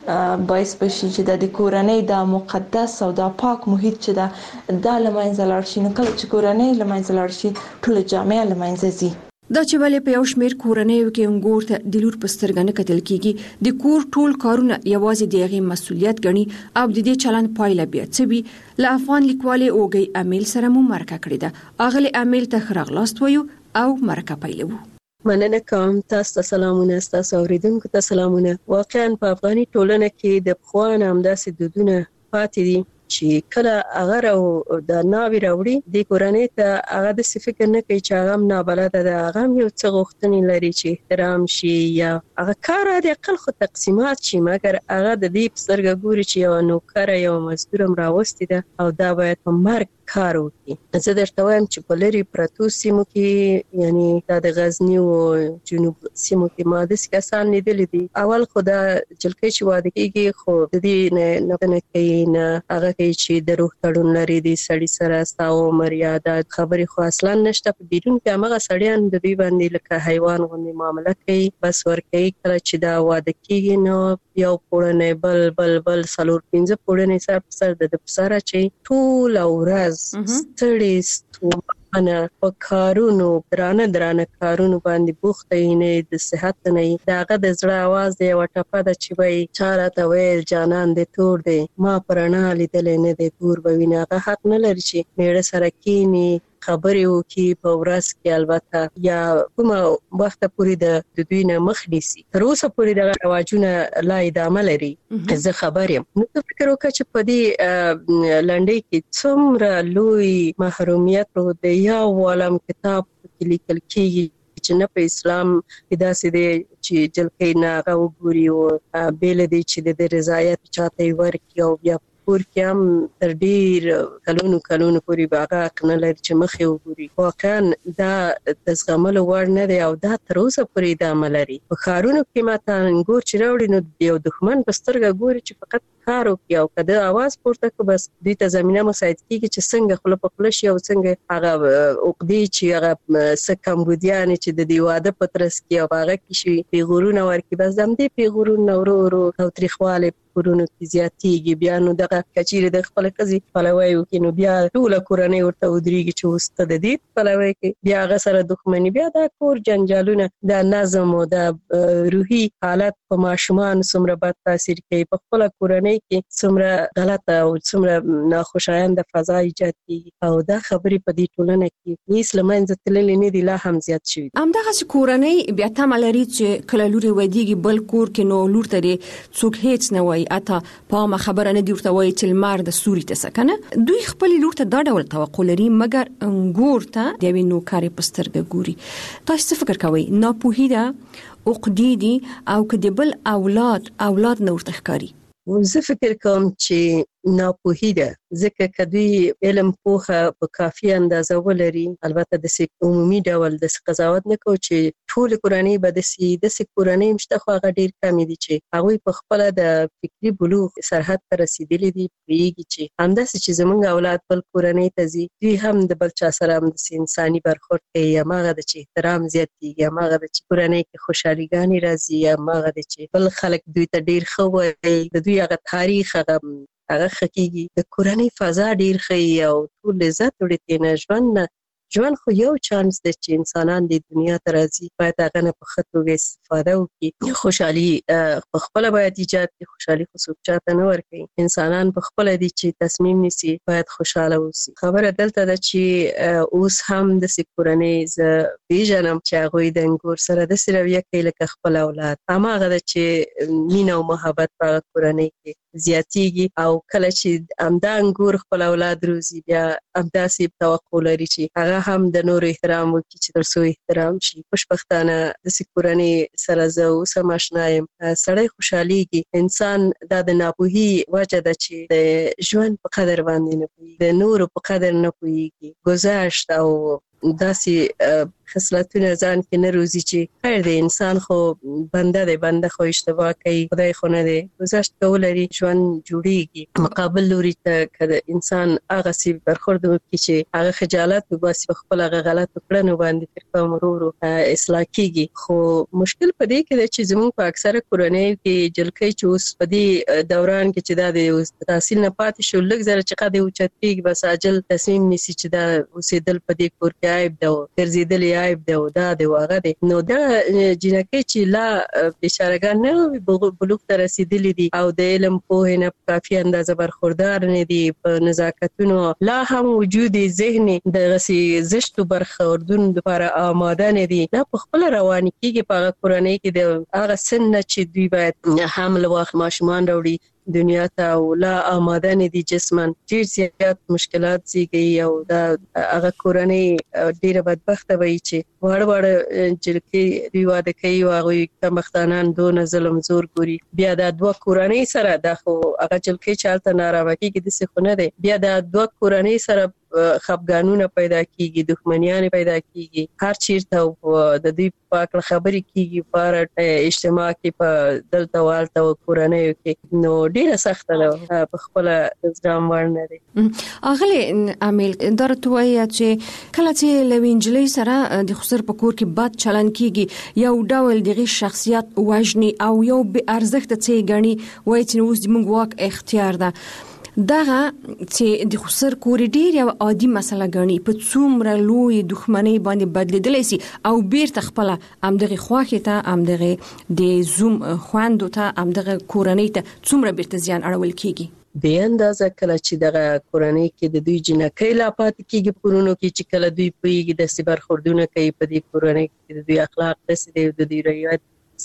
باعث بشي چې د کورنۍ د مقدس او د پاک محیط چې دا د لمنځه لاړ شي نو کله چې کورنۍ لمنځه لاړ شي ټول جامعه لمنځه ځي دا چې ولې په یو شمېر کورنیو کې انګور ته د لور په سترګه نه کتل کیږي د کور ټول کارونه یوازې د هغې مسؤلیت ګڼي او د دې چلند پایله بیا څه وي له افغان لیکوالې اوږۍ امیل سره مو مرکه کړې ده اغلې امیل ته ښه راغلاست وایو او مرکه پیلوو مننه کوم تاسو ته سلامونه تاسو اوریدونکو ته سلامونه واقعا په افغاني ټولنه کې د پخوا نه همداسې دودونه پاتې دي چې کله هغه او د ناوی راوړي د کورنۍ ته هغه د فکر نه کوي چې هغه نابلده ده هغه یو څه غوښتنې لري چې احترام شي یا هغه کار د عقل خو تقسیمات شي مګر هغه د دې په سترګه ګوري چې یو نوکر یو مزدور هم راوستي ده او دا باید په مرګ کار وکړي زه درته وایم چې په لري پرتو سیمو کې یعنی دا د غزنی او جنوب سیمو کې ما د کسان لیدل دي اول خو دا جلکۍ چې واده کیږي خو د دې نه نه کوي نه هغه چې د روح تړون لري د سړي سره ستاو مریاده خبرې خو اصلا نشته په بیرون کې هغه سړیان د دوی باندې لکه حیوان غوندې معامله کوي بس ورکوي کله چې دا واده کیږي نو یو پوړنې بل بل بل څلور پنځه پوړنې سر په سر د پساره چې ټول ورځ ستړي ستومانه په کارونو درانه درانه کارونو باندې بوخته نه د صحت نه داغه د زړه आवाज دی او ټپه د چې وای چاره ته ویل جانان دې تور دی ما پرانا لیدل نه دی تور به ویناغه حق نه لري چې میړه سره کینی خبرې وکي په ورځ کې البته یا کومه وخت پورې د دوی نه مخ نیسي تر اوسه پورې د رواجونه لا ادامه لري زه خبر یم نو فکر وکړه چې په دې لنډۍ کې څومره لوی محرومیت د یو عالم کتاب کې لیکل کېږي چې نه په اسلام کې داسې دی چې جلکۍ نه هغه وګوري او بیل دی چې د رضایت چاته ورکړي او بیا کور کې هم تر ډیر کلونو کلونو پورې باغه حق نه لري چې مخې وګوري واقعا دا د زغملو وړ نه دی او دا تر اوسه پورې ادامه لري په ښارونو کې ماته انګور چې راوړي نو یو دښمن په سترګه ګوري چې فقط کار وکړي او که د اواز پورته کړو بس دوی ته زمینه مساعد کېږي چې څنګه خوله په خوله شي او څنګه هغه عقدې چې هغه څه کمبودیانې چې د دې واده په ترڅ کې او هغه کې شي پیغورونه ورکړي بس د همدې پیغورونه ورو ورو تاوتریخوالی کورونو کې زیاتېږي بیا نو دغه کچېره د خپل قضې پلوي وکړي نو بیا ټول کورنۍ ورته ودرېږي چې اوس ته د دې پلوي کې بیا هغه سره دښمني بیا د کور جنجالونه د نظم او د روحي حالت په ماشومان څومره بد تاثیر کوي په خپل کورنۍ کې څومره غلطه او څومره ناخوشایند فضا ایجاد کیږي او دا خبرې په دې ټولنه کې هیڅ لمنځه تللې نه دي لا هم زیات شوي همدغه کورنۍ بیا تمه لري چې کله لوري ودیږي بل کور کې نو لور ته څوک هیڅ نه وایي اته په خبره نه دی ورته وایي چې لمر د سوري ته سکنه دوی خپل لور ته دا ډول توقع لري مګر انګور ته د وینو کاری پسترګ ګوري تاسو څه فکر کوئ ناپوهی ده عقدې دي او کدی بل اولاد اولاد نور تخکاری زه فکر کوم چې ناپوهی ده ځکه کدی علم پوهه په کافي اندازه ولري البته د سي عمومي ډول د قضاوت نه کو چې ټول کورنۍ به د سي د سي کورنۍ مشته خو هغه ډیر کم دي چې هغه په خپل د فکری بلوغ سرحد ته رسیدلي دي پیږي چې همداسې چې زمونږ اولاد بل کورنۍ ته ځي دوی هم د بل چا سره هم د انساني برخورد کوي یا ماغه د چې احترام زیاتېږي یا ماغه د چې کورنۍ کې خوشحاليګانی راځي یا ماغه د چې بل خلک دوی ته ډیر خو وي د دوی هغه تاریخ هغه هغه حقيقي د کورنۍ فضا ډیر ښه او ټول عزت ورته نه ژوند ژوند خو یو چانس دی چې انسانان د دنیا ته راځي باید هغه نه په خطوګه استفاده وکړي خوشحالي په خپل باید ایجاد کړي خوشحالي خو څوک چاته نه ورکوي انسانان په خپل دي چې تصمیم نیسي باید خوشاله اوسي خبره دلته ده چې اوس هم د سکورنۍ ز پیژنم چې هغه د انګور سره د سرویه کې لکه خپل اولاد هغه د چې مینه او محبت په کورنۍ کې زیاتېږي او کله چې امدا انګور خپل اولاد روزي بیا امداسي توقع لري چې هغه هم د نور احترام وکړي چې ترڅو احترام شي خوشبختانه د سکورنۍ سره زه اوس هم آشنا یم سړی خوشحاليږي انسان دا د ناپوهي وجه ده چې د ژوند په قدر باندې نه پوهیږي د نور په قدر نه پوهیږي گذشت او داسې خصلتونه ځان کې نه روزي چې خیر دی انسان خو بنده دی بنده خو اشتباه کوي خدای خو نه دی گذشت کول لري ژوند جوړیږي مقابل لوري ته کله انسان هغه سی برخورد وکړي چې هغه خجالت وباسي خپل هغه غلط کړنو باندې تر کوم ورو اصلاح کیږي خو مشکل پدې کې دی چې زموږ په اکثره کورنۍ کې جلکې چې اوس په دې دوران کې چې دا د تحصیل نه پاتې شو لږ زره چې قد اوچت کیږي بس عاجل تصمیم نیسي چې دا اوسېدل په دې کور کې عیب ده ګرځېدل عیب ده او دا دی واغه دی نو دا جنکه چې لا بشارګان نه بلوغ ته رسیدلې دي او د علم په نه کافي اندازه برخوردار نه دي په نزاکتونو لا هم وجود ذهني د غسي زشتو برخوردون لپاره آماده نه دي دا په خپل روان کېږي په کورنۍ کې د هغه سن چې دوی باید حمل واخ ماشومان وروړي دنیا ته او لا آماده نه دي جسمن ډیر زیات مشکلات زیږي او دا هغه کورنۍ ډیره بدبخته وي چې وړ وړ جلکې دی واده کوي او هغه کمختانان دون ظلم زور ګوري بیا دا دوه کورنۍ سره د خو هغه جلکې چالت ناروا کیږي د څه خونه دی بیا دا دوه کورنۍ سره خپګانونه پیدا کیږي دښمنیان پیدا کیږي هر چیرته د دې پاک خبرې کیږي پر اجتماع کې په دلته والته کورنۍ کې نو ډیره سخت ده په خپل ځام ورنه دي اغله عامل درته وایي چې کله چې لوینجلې سره د خسر په کور کې بد چلن کیږي یو ډول دغه شخصیت وژني او یو به ارزښت څه غني وایي چې اوس د موږ واک اختیار ده دغه چې د خسر کور ډیر یو عادي مسله غني په څومره لوی دښمنۍ باندې بدلیدلی سي او بیرته خپل امدغه خواخه ته امدغه د زوم خواندو ته امدغه کورنۍ ته څومره بیرته زیان اړول کیږي به اندازه کله چې دغه کورنۍ کې د دوی جنکې لا پات کیږي پرونو کې چې کله دوی پیږي د سبر خوردونه کوي په دې کورنۍ کې د دوی اخلاق دسي د دوی روایت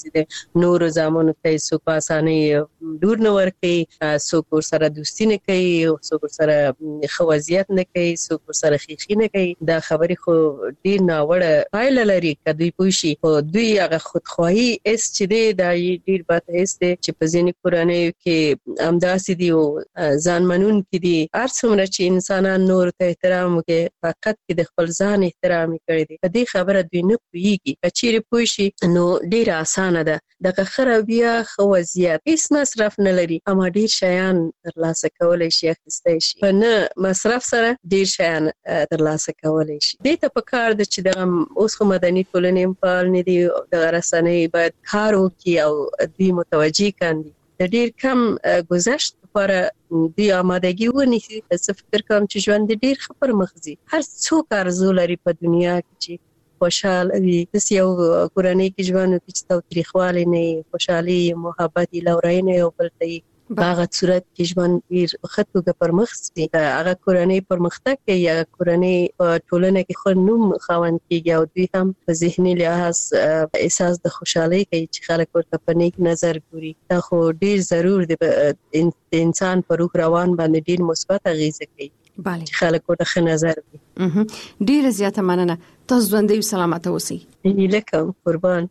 نور زامن کوي سو په اسانه دور نه ور کوي سو کور سره دوستی نه کوي او سو کور سره خوازیت نه کوي سو کور سره خيخي نه کوي دا خبرې خو ډیر ناوړه پایله لري کدی پوشي او دوی هغه خودخواهی اس چې دی دا ډیر بات اس دی چې په ځینې کورنۍ کې امداسي دی او ځان منون کې دی ارڅومره چې انسانان نور ته احترام کوي فقط کې د خپل ځان احترام کوي دی په دې خبره دوی نه پويږي کچېره پوشي نو ډیر آسان ده دغه خرابیا خو وضعیت هیڅ مصرف نه لري اما ډیر شیان ترلاسه کولای شي اخیستای شي په نه مصرف سره ډیر شیان ترلاسه کولای شي دې ته په کار د چې دغه اوس خو مدني ټولنې په اړه نه دي د رسنۍ باید کار وکړي او دوی متوجي کاندي د ډیر کم گذشت لپاره دوی آمادګي ونیسي. زه فکر کوم چې ژوند ډیر ښه پرمخ ځي. هر څوک ارزو لري په دنیا کې چې خوشاله وي. د یو کورنۍ کې ژوند کې چې تاریخوالي نه خوشحالي محبت لورینه یو بل ته هغه صورت کې ژوند ډیر ښه توګه پرمخ ځي. هغه کورنۍ پرمختګ کوي، هغه کورنۍ په ټولنه کې خو نوم خاوند کیږي او دوی هم په ذهني لحاظ احساس د خوشحالي کوي چې خلک ورته په نیک نظر ګوري. دا خو ډیر ضرور دی د انسان په روح روان باندې ډیر مثبت اغیزه کوي. بله خلک ورته ښه نظر کوي. ډیر زیاته مننه. تاسو ژوندۍ او سلامت اوسئ. لکه قربان.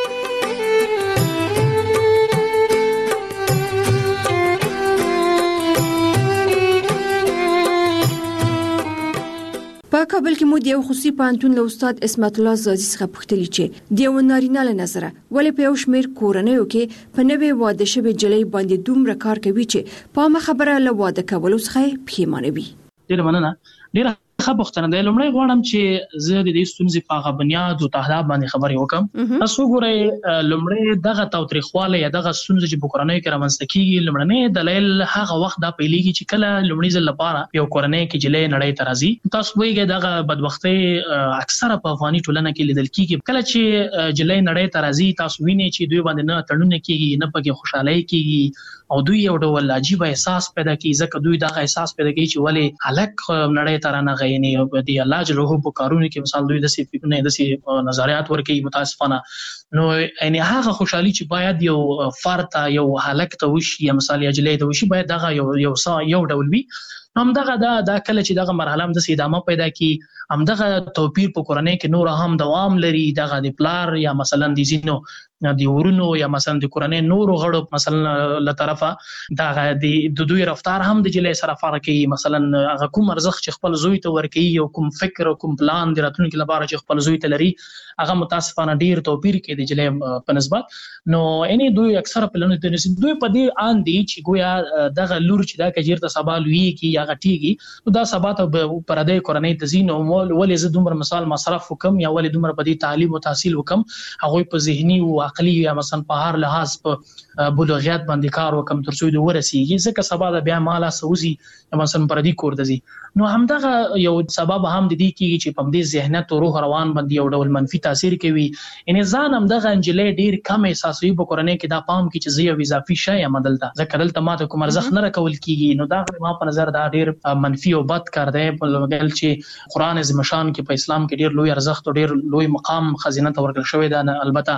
په کابل کې مو د یو خصوصي پوهنتون له استاد اسمت الله زازي څخه پوښتنه چې د یو نارینه له نظره ولې په یو شمېر کورنیو کې په نوې واده شوې جلۍ باندې دومره کار کوي چې په ما خبره له واده کولو څخه پښیمانه وي. ډیر مننه. ډیر ښه پوښتنه ده. لومړی غواړم چې زه د دې ستونزې په هغه بنیاد او تهداب باندې خبرې وکم. تاسو ګورئ لومړی دغه تاوتریخواله یا دغه ستونزې چې په کورنۍ کې رامنځته کیږي، لومړنی دلیل هغه وخت دا پیلېږي چې کله لومړي ځل لپاره یو کورنۍ کې جلۍ نړۍ ته راځي. تاسو وایي دغه بدبختي اکثره په افغاني ټولنه کې لیدل کیږي. کله چې جلۍ نړۍ ته راځي تاسو وینئ چې دوی باندې نه تړونه کیږي، نه پکې خوشحالي کیږي او دوی یو ډول عجیب احساس پیدا کوي. ځکه دوی دغه احساس پیدا کوي چې ولې هلک نړۍ ته رانغی نه دی الله جل وعلا په کارونو کې مثال دوی د سي فکرونه د سي نظریات ورکوي متاسفانه. نو یعنی هغه خوشحالي چې باید یو فرد یو هلک ته وشي یا مثال یا جلۍ ته وشي باید دغه یو یو یو ډول وي. هم دغه دا د کله چې دغه مرحله هم د ادامه پیدا کی هم دغه توپیر په کورنۍ کې نور هم دوام لري. دغه د پلار یا مثلا د زینو د ورونو یا مثلا د کورنۍ نور غړو مثلا له طرفه دغه د دوی رفتار هم د جلۍ سره فرق کوي. مثلا هغه کوم ارزښت چې خپل زوی ته ورکوي او کوم فکر او کوم پلان د راتلونکي لپاره چې خپل زوی ته لري هغه متاسفانه ډیر توپیر کوي د جلۍ په نسبت. نو اني دوی اکثره پلان د دوی په دې ان دي چې ګویا دغه لور چې دا کجیر ته سبا لوي کی یا غټيږي نو دا سبا ته پر دې کورنۍ تزین او ولې زه دومره مثال مصرف وکم یا ولې دومره په دې تعلیم او تحصیل وکم هغه په ذهني او عقلي یا مثلا په هر لحاظ په بلوغیت باندې کار وکم تر څو د ورسیږي ځکه سبا د بیا مالا سوزي مثلا پر دې کور دزي. نو همدغه یو سبب هم د دې کیږي چې په دې ذهنیت او روح روان باندې یو ډول منفي تاثیر کوي. ان ځان هم دغه انجلې ډیر کم احساسوي په کورنۍ کې دا پام کې چې زه یو اضافي شی یم دلته ځکه دلته ماته کوم ارزښت نه راکول کیږي. نو دا ما په نظر دا ډیر منفي او بد کار دی په لګل چې قران عظیم شان کې په اسلام کې ډیر لوی ارزښت او ډیر لوی مقام خزینه ته ورکړل شوی دا. البته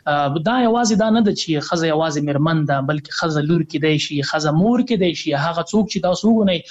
دا یوازې دا نه ده چې خزه یوازې مرمن ده بلکې خزه لور کې دی شي خزه مور کې دی شي هغه څوک چې تاسو وګورئ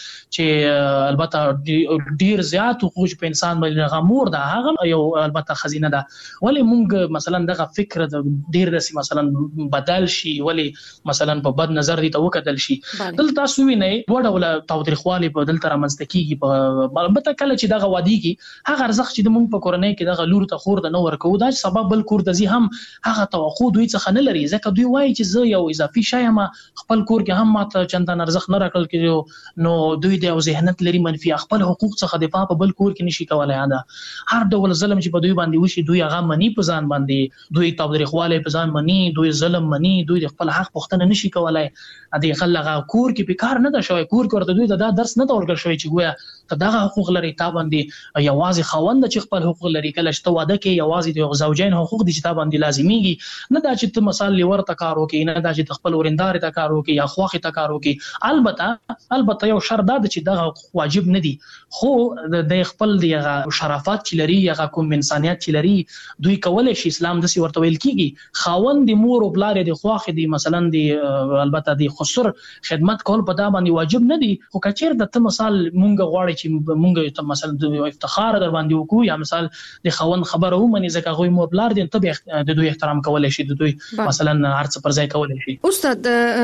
چې البته ډیر زیات حقوق په انسان باندې غمور ده هغه یو البته خزینه ده. ولی موږ مثلا دغه فکر ډیر رسي مثلا بدل شي ولی مثلا په بد نظر دي ته وکتل شي دلته تاسو وینئ دوه ډول تاوتریخوالي په دلته رامنځته کیږي. په البته کله چې دغه وادي کې هغه ارزښت چې موږ په کورنۍ کې دغه لور ته خور د نو ورکو دا سبب بل کور د زی هم هغه توقع دوی څخه نه لري ځکه دوی وایي چې زه یو اضافي شی یم خپل کور کې هم ماته چندان ارزښت نه راکړل کېږي. نو دوی د یو ذهنیت لري منفي خپل حقوق څخه دفاع په بل کور کې نشي کولای. دا هر ډول ظلم چې په دوی باندې وشي دوی هغه منی په ځان باندې دوی تاوتریخواله په ځان منی دوی ظلم منی دوی خپل حق پوښتنه نشي کولای. ا دې خلغه کور کې په کار نه ده شوی کور کې ورته دوی دا درس نه ورکړل شوی چې ګویا ته دغه حقوق لري تا باندې یوازې خوند چې خپل حقوق لري کله چې واده کې یوازې د زوجین حقوق دي چې تا باندې لازميږي نه دا چې ته مثال لور ته کار وکې نه دا چې خپل ورندار ته کار وکې یا خوخه ته کار وکې. البته البته یو شرط دا چې دغه واجب نه دي خو د خپل دغه شرافت چې لري یا کوم انسانيت چې لري دوی کولای شي اسلام د سی ورته ویل کیږي خوند د مور او بلار د خوخه دي مثلا د البته د خسر خدمت کول په دا باندې واجب نه دي. خو کچیر د ته مثال مونږ غواړي چې مونږ ته مثلا د افتخار در باندې وکړو یا مثال د خوند خبره ومني ځکه غوي مور بلار دي ته د دوی احترام کولای شي د دوی مثلا هرڅ پر ځای کولای شي. استاد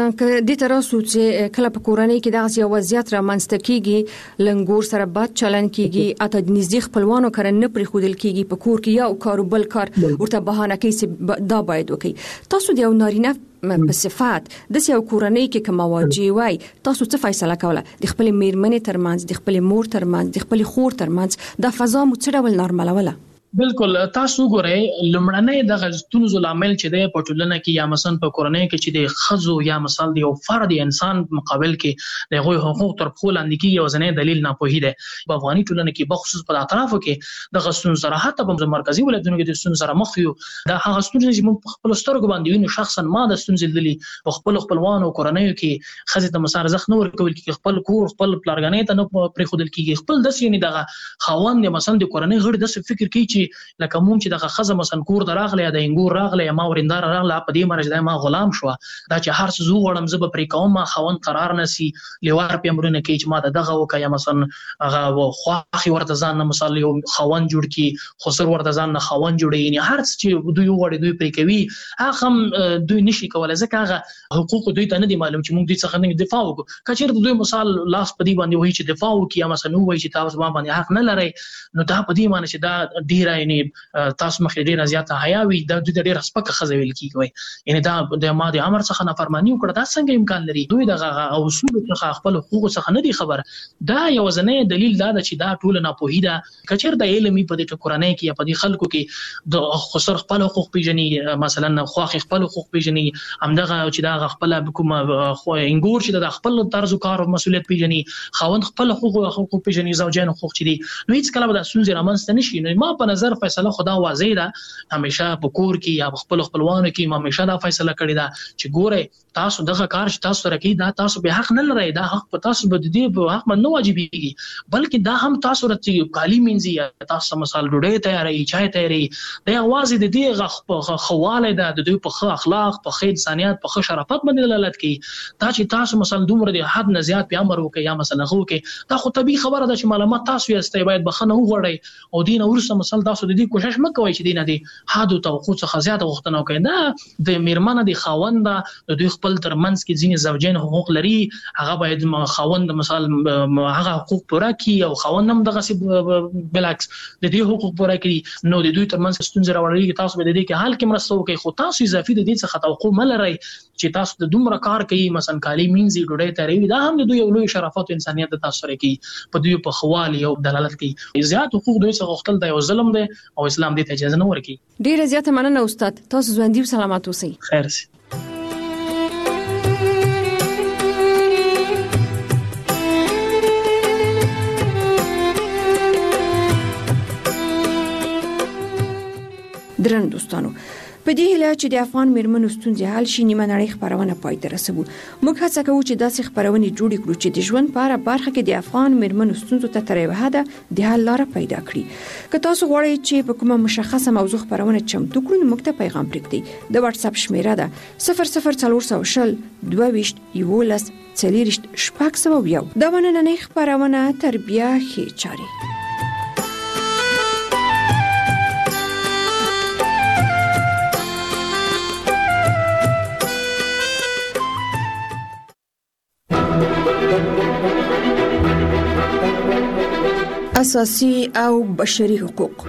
د تراسو چې کله په کورنۍ کې دغه یو وضعیت را منځته کیږي لنګور سره بد چلن کیږي اته د نږدې خپلوانو کړه نه پرې خودل کیږي په کور کې یا کاروبل کار ورته بهانه کوي چې دا باید وکړي. تاسو د یو نارینه په صفات د یو کورنۍ کې کوم واجی وای تاسو څه فیصله کوله د خپل میرمنې ترمنځ د خپل مور ترمنځ د خپل خور ترمنځ د فضا مو څه ډول نارملوله؟ بالکل تاسو ګورئ لمړنۍ د غزتونو لامل چې د پټولنه کې یا مثلا په کورنۍ کې چې د خزو یا مثلا د یو فرد انسان مقابل کې د غوي حقوق تر خپل لاندې کې یو ځنې دلیل نه پوهی دی په افغاني ټولنه کې بخصوص په اطرافو کې د غزتونو سره حتی په مرکزی ولایتونو کې د غزتونو سره مخ یو د هغه غزتونو چې موږ خپل سترګو باندې وینو شخصا ما د ستونزې دلی په خپل خپلوانو کورنۍ کې خزې ته مسار زخ نور کول کې خپل کور خپل پلارګنې ته نه پرې خودل کېږي خپل د سینې دغه خاوند مثلا د کورنۍ غړي د فکر کوي چې لکه مونږ چې دغه خزه مثلا کور دراغله د انګور راغله ما ورندار راغله په دې مرز د ما غلام شو دا چې هر څه زو غړم زب پرې کوم ما خوند قرار نسی لیوار په امرونه کې چې ما دغه وکیا مثلا هغه خواخي ورته ځان نه مثلا یو خوند جوړ کی خسر ورته ځان نه خوند جوړي یعنی هر څه چې دوی وړي دوی پرې کوي هغه دوی نشي کولای ځکه هغه حقوق دوی ته نه دي معلوم چې مونږ دوی څخه نه دفاع وکړو کچېر دوی مثال لاس په دې باندې وایي چې دفاع وکړي مثلا وایي چې تاسو باندې حق نه لري نو دا په دې معنی چې دا ډیره یعنی تاسو مخې ډیره زیاته حیا وي دا د ډیره سپکه خزه ویل کیږي یعنی دا د ماده امر څخه نافرمانی وکړه دا څنګه امکان لري دوی د اصول څخه خپل حقوق څخه نه دي خبر دا یو ځنې دلیل دا چې دا ټول نه پوهیدا کچر د علمي په دې کورنۍ کې یا په دې خلکو کې د خسر خپل حقوق پیژني مثلا خواخ خپل حقوق پیژني همدغه چې دا خپل کوم خو انګور چې د خپل طرز کار او مسولیت پیژني خاوند خپل حقوق حقوق پیژني زوجین حقوق چي دي نو هیڅ کله د سونځ رامنځته نشي نو ما په نظر فیصله خدا واضح ده همیشه په کور کې یا خپل خپلوانو کې ما همیشه دا فیصله کړی ده چې ګوره تاسو دغه کار چې تاسو سره کوي دا تاسو به حق نه لرئ دا حق په تاسو به دي په حق نه واجبېږي بلکې دا هم تاسو رته کالی منځي تاسو مثال ډوډۍ تیارې چای تیارې د اواز د دې خواله ده د دوی په اخلاق په خیر انسانيت په شرافت باندې دلالت کوي دا چې تاسو مثلا دومره د حد نه زیات په امر وکي یا مثلا خو کې دا خو طبيعي خبره ده چې معلومات تاسو یې استای باید بخنه وغوړی او دین ورسره مثلا تاسو د دې کوشش مکوئ چې دین دي حد او توقع څخه زیات وختونه کوي دا د میرمنه د خاوند د دوی خپل ترمنځ کې ځینې زوجین حقوق لري هغه باید خاوند مثال هغه حقوق پوره کړي او خاوند هم دغه بلکس د دې حقوق پوره کړي نو د دوی ترمنځ ستونزې راوړي تاسو به د دې کې حل کې مرسته وکړي خو تاسو اضافي د دې څخه توقع ملرئ چې تاسو د دومره کار کوي مثلا کالی مینځي ډوډۍ تیاروي دا هم د دوی یو لوی شرافت او انسانيت د تاسو سره کوي په دوی په خوالي او دلالت کوي زیات حقوق دوی څخه غوښتل دی او ظلم دی او اسلام دې ته اجازه نه ورکوي ډیره زیاته مننه استاد تاسو ژوندۍ سلامات اوسئ خیر سي درن دوستانو په دې هیله چې د افغان میرمنو ستونزې حل شي نیمه نړۍ خبرونه پای ته رسوي موږ هڅه کوو چې داسې خبرونه جوړ کړو چې د ژوند په اړه برخه کې د افغان میرمنو ستونزو ته تر یوه حده د حل لاره پیدا کړي که تاسو غواړئ چې په کومه مشخصه موضوع خبرونه چمتو کړو نو موږ ته پیغام پرېږدئ د واتس اپ شمیره ده صفر صفر څلور شل دوه ویشت یولس څلوېښت شپږ سوه یو دا نننۍ خبرونه تربیه ښې چارې اساسي او بشري حقوق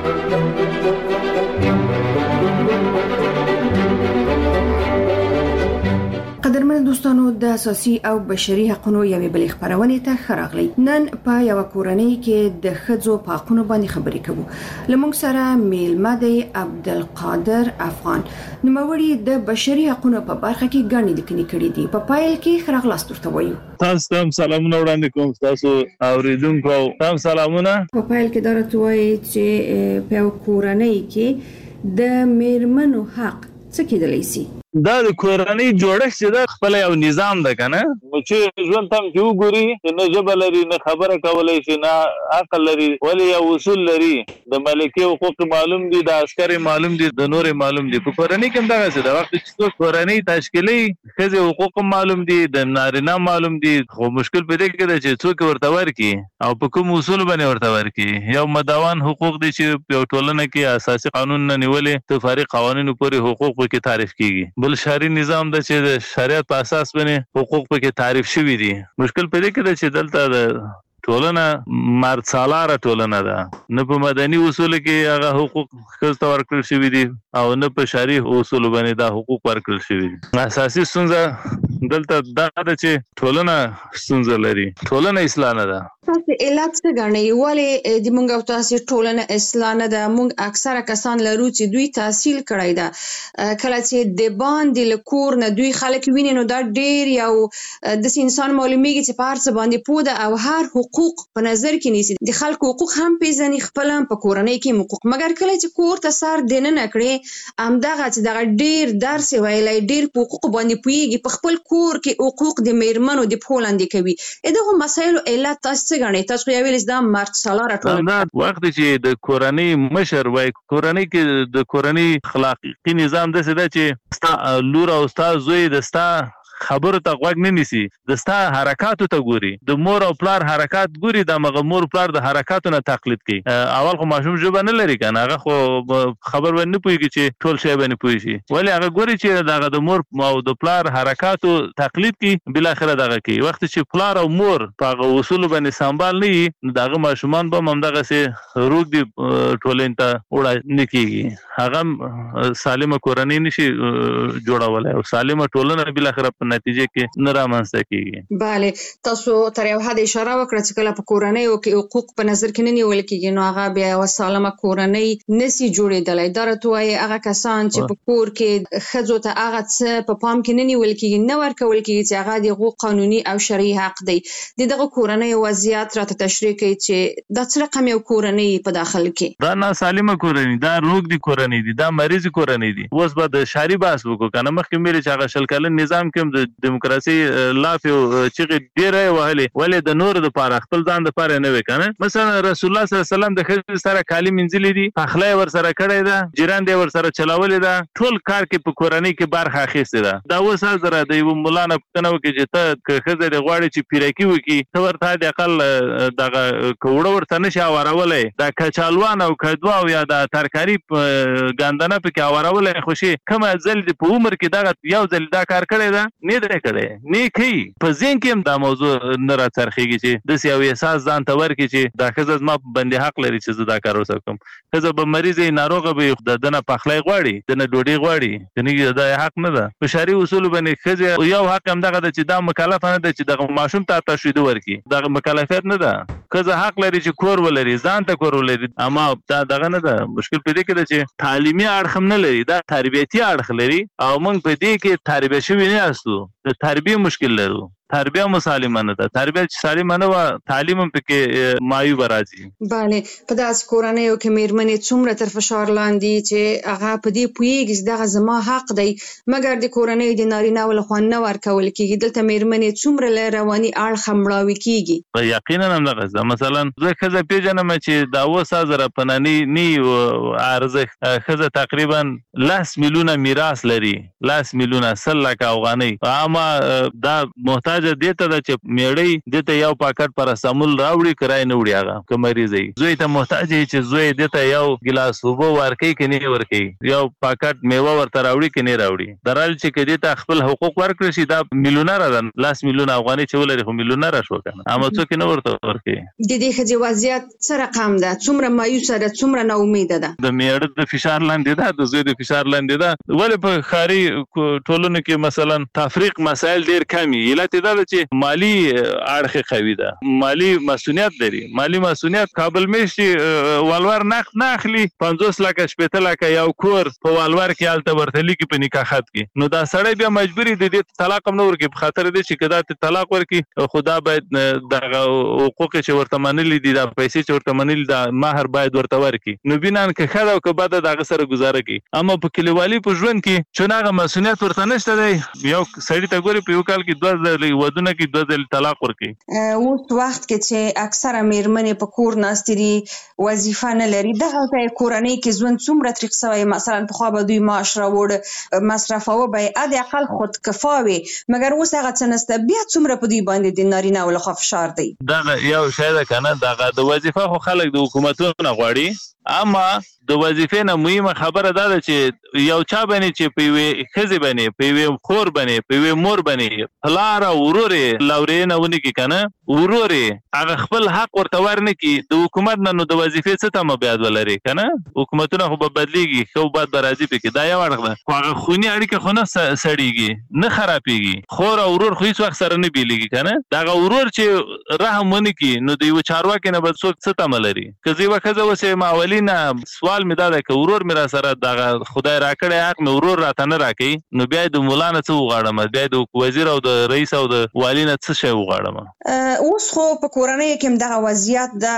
قدرمن دوستانو د اساسي او بشري حقوقو یوې بلې خبرونه ته خراغلی نن په یو کورنۍ کې د ښځو په حقوقو باندې خبرې کوو لمونږ سره میلمه دی عبدالقادر افغان نوموړی د بشري حقوقو په برخه کې ګڼې لیکنې کړې دي په پایل کې خراغلاست ورته وایو تاسو ته سلامونه وړاندې کوم تاسو اوریدونکو تاسو سلامونه په پایل کې درته وایي چې په کورنۍ کې د میرمنو حق څه کېدلی سي دا د کورنۍ جوړښت چې د خپل یو نظام ده کنه چې ژوند تم جو ګوري نه جبل لري نه خبره کولای شي نه عقل لري ولی یو اصول لري د ملکي حقوق معلوم دي د عسکري معلوم دي د نور معلوم دي په کورنۍ کې هم دا څه د وخت چې کورنۍ تشکیلي خزي حقوق معلوم دي د نارینه معلوم دي خو مشکل پدې کې ده چې څوک ورته ورکی او په کوم اصول باندې ورته ورکی یو مداوان حقوق دي چې په ټولنه کې اساسي قانون نه نیولې ته فارغ قوانینو پورې حقوق کې تعریف کیږي بل شهري نظام د چې د شریعت په اساس باندې حقوق پکې تعریف شوی دي مشکل پدې کې ده چې دلته د ټولنه مرد سالاره ټولنه ده نه په مدني اصول کې هغه حقوق خپل ورکړل شوی دي او نه په شرعي اصول باندې دا حقوق ورکړل شوی دي اساسي ستونزه دلته دا چې ټولنه ستونزه لري، ټولنه اصلاح نه ده. تاسو علت څه ګڼئ؟ ولې د موږ او تاسو ټولنه اصلاح نه ده؟ موږ اکثره کسان لرو چې دوی تحصیل کړی ده، کله چې د باندې له کور نه دوی خلک ویني نو دا ډېر یو داسې انسان معلومیږي چې په هر څه باندې پوه ده او هر حقوق په نظر کې نیسي، د خلکو حقوق هم پیژني، خپل هم په کورنۍ کې حقوق، مګر کله چې کور ته سر دننه کړي همدغه چې دغه ډېر درس ویلی ډېر په حقوقو باندې پوهېږي، په خپل کور کې حقوق د میرمنو د پښو لاندې کوي. دغو مسایلو علت تاسو څه ګڼئ؟ تاسو خو یې ویلې دا مرد سالاره ټولنه وخت چې د کورنۍ مشر وای، کورنۍ کې د کورنۍ اخلاقي نظام داسې ده چې ستا لور او ستا زوی د ستا خبرو ته غوږ نه نیسي، د ستا حرکاتو ته ګوري، د مور او پلار حرکات ګوري، د مغه مور پلار د حرکاتو نه تقلید کوي. اول خو ماشوم ژبه نه لري کنه، هغه خو خبر ونه پوهیږي چې ټول شی باندې پوهی شي، ولی هغه ګوري چې دغه د مور او د پلار حرکاتو تقلید کوي، بل اخره دغه کوي. وخت چې پلار او مور په هغه اصول باندې سمبال نه وي، دغه ماشومان به هم دغه سي روغ دي ټولنې ته وړا نه کیږي، هغه سالمه کورنۍ نشي جوړولای او سالمه ټولنه بل اخره نتیجه کې نه رامنځته کیږي. بله، تاسو تر یو حد اشاره وکړه چې کله په کورنیو کې حقوق په نظر کې نه نیول کیږي نو هغه بیا یو سالمه کورنۍ نسی جوړېدلی. دا راته وایي هغه کسان چې په کور کې ښځو ته هغه څه په پام کې نه نیول کیږي، نه ورکول کیږي چې هغه د هغو قانوني او شرعي حق دی. د دغه کورنیو وضعیت راته تشریح کوي چې دا څه رقم یو کورنۍ په داخل کې؟ دا ناسالمه کورنۍ، دا روغ دي کورنۍ دي، دا مریض کورنۍ دي. اوس به د شاري بحث وکړو کنه، مخکې مې چې هغه شل کلن نظام کې د دیموکراسي لاف یو چې ډیره وهلې ولې د نور د پاره خپل ځان د پاره نه وکنه. مثلا رسول الله صلی الله علیه وسلم د خځې سره کالی منځلې دي، پخلی ور سره کړی ده، جیران دی ور سره چلاولې ده، ټول کار کې په کورنۍ کې برخه اخیستې ده. دا اوس حاضر دی یو مولانا پښتنه وکړي چې ته خځې د غواړي چې پیرکی وکي، ته ورته د اقل دغه کوړه ورته نشي اورولې، دا کچالوان او کدوا او یا د ترکاری ګاندنه په کې اورولې، خوشي کوم ځل په عمر کې دا یو ځل دا کار کړی ده نه درې کړي نه کوي. په ځین کې هم دا موضوع نه راڅرخیږي چې د یو احساس ځان ته ورکړي چې دا ښځه زما باندې حق لري چې زه دا کار وکړم. ښځه به مریضه ناروغه به د دنه پخلی غواړي، دنه ډوډۍ غواړي، دنه دا حق نه ده. په شرعي اصول باندې ښځه یو حق هم دغه چې دا مکلف نه ده چې د ماشوم ته تشوید ورکړي، دا مکلفیت نه ده. ښځه حق لري چې کور ولري، ځان ته کور ولري، اما دا دغه نه ده. مشکل په دې کې ده چې تعلیمي اړخ نه لري، دا تربیتي اړخ لري او موږ په دې کې تربیه شوي نه یاستو، د تربیه مشکل لرو. تربیه مسالمه نه ده، تربیه چې سالمه نه و تعلیم هم پکې معیوب راځي. بله، په داسې کورنیو کې میرمنې څومره تر فشار لاندې چې هغه په دې پوهېږي چې دغه زما حق دی، مګر د کورنۍ د نارینه‌و لخوا نه ورکول کېږي. دلته میرمنې څومره له رواني اړخه مړاوې کېږي. یقینا همدغه ده. مثلا زه ښځه پیژنم چې دا اووه زره پناني نی ارزښت، ښځه تقریبا لس میلیونه میراث لري، لس میلیونه سل لکه افغانۍ. اما دا محتاج دیته دا چې میړی دته یو پاکټ پر سمول راوړي کرای نه وړي، هغه کمریزي زوی ته محتاج چې زوی دته یو ګلاس وبو ورکي کني ورکي، یو پاکټ میوه ورته راوړي کني راوړي. درال چې کدي ته خپل حقوق ورکړي شي دا میلیونر ده، لاس میلیون افغاني چې ولري خو میلیونر شو کنه، اما څوک نه ورته ورکي. د دې خځې وضعیت څه رقم ده؟ څومره مایوسه ده، څومره نا امیده ده؟ د میړه د فشار لاندې ده، د زوی د فشار لاندې ده. ولې په خاري ټولنو کې مثلا تفریق مسائل ډیر کمی، علت دا چې مالی اړخ قوي ده، مالی مسؤلیت لري. مالی مسؤلیت کابل میشي والور نقد نه اخلي، پنځوس لکه شپږ لکه یو کور په والور کې الته ورتلی کې په نکاح خط کې، نو دا سړی بیا مجبوری دی د طلاق هم نه ورکړي، په خاطر دی چې کدا ته طلاق ورکړي خدا باید دغه حقوق چې ورته منلي دي، دا پیسې چې ورته منلي دا مہر باید ورته ورکړي. نو بینان که خدا او که بعد دغه سره گزاره کوي. اما په کلیوالي په ژوند کې چونغه مسؤلیت ورته نشته دی. یو سړی ته ګوري په یو کال کې دوه ودونه کې دوه ځل طلاق ورکړي. اوس وخت کې چې اکثره میرمنې په کور ناستې دي، وظیفه نه لري، دغه ځای کورنۍ کې ژوند څومره تریخ سوی. مثلا پخوا به دوی معاش راوړ، مصرفاوه به یې حد اقل خودکفا وي، مګر اوس هغه څه نشته. بیا څومره په دوی باندې د نارینه‌و لخوا فشار دی. دغه یو شی ده کنه، دغه د وظیفه خو خلک د حکومتونو غواړي، اما د وظیفې نه مهمه خبره دا ده چې یو چا باندې چې په وی خزي باندې په وی خور باندې په وی مور باندې فلاره ورورې لورینه ونی کی کنه ورورې هغه خپل حق ورته ورنه کی د حکومت نه نو د وظیفې څه ته مبياد ولري کنه حکومتونه خو به بدليږي خو بعد برازي پکې دا یو اړه ده هغه خونی اړیکه خو نه سړیږي نه خرابېږي خور او ورور خو هیڅ وخت سره نه بیلېږي کنه دا ورور چې رحم ونی کی نو د یو چارواکي نه بل څوک څه تملري کزي وکړه وسه ماولینا سوال می دا ده که ورور می را سره د خدای راکړی حق می ورور راته نه راکړي نو بیا د مولا نه څه وغواړم بیا د وزیر او د رئیس او د والی نه څه شی وغواړم اوس خو په کورنۍ کې دغه وضعیت ده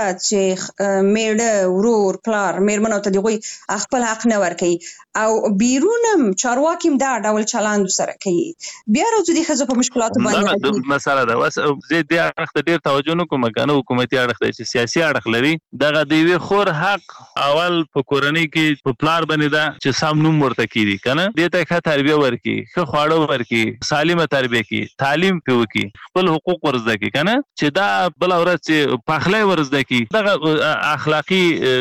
چې میړه ورور پلار میرمنو ته دغوی خپل حق نه ورکړي او بیرونم چارواکي دا ډول چلند سره کوي بیا راځي د خزو په مشکلاتو باندې مسله ده وس زه د اړخ ډیر توجه نه کوم کنه حکومتي اړخ دی چې سیاسي اړخ لري دغه دی وی خور حق اول په کورنۍ کې په پلار باندې دا چې سم نوم ورته کیږي کنه دې ته ښه تربیه ورکي ښه خواړه ورکي سالمه تربیه کی تعلیم پیوکي خپل حقوق ورزده کی کنه چې دا بل اورت چې پخلای ورزده کی دغه اخلاقی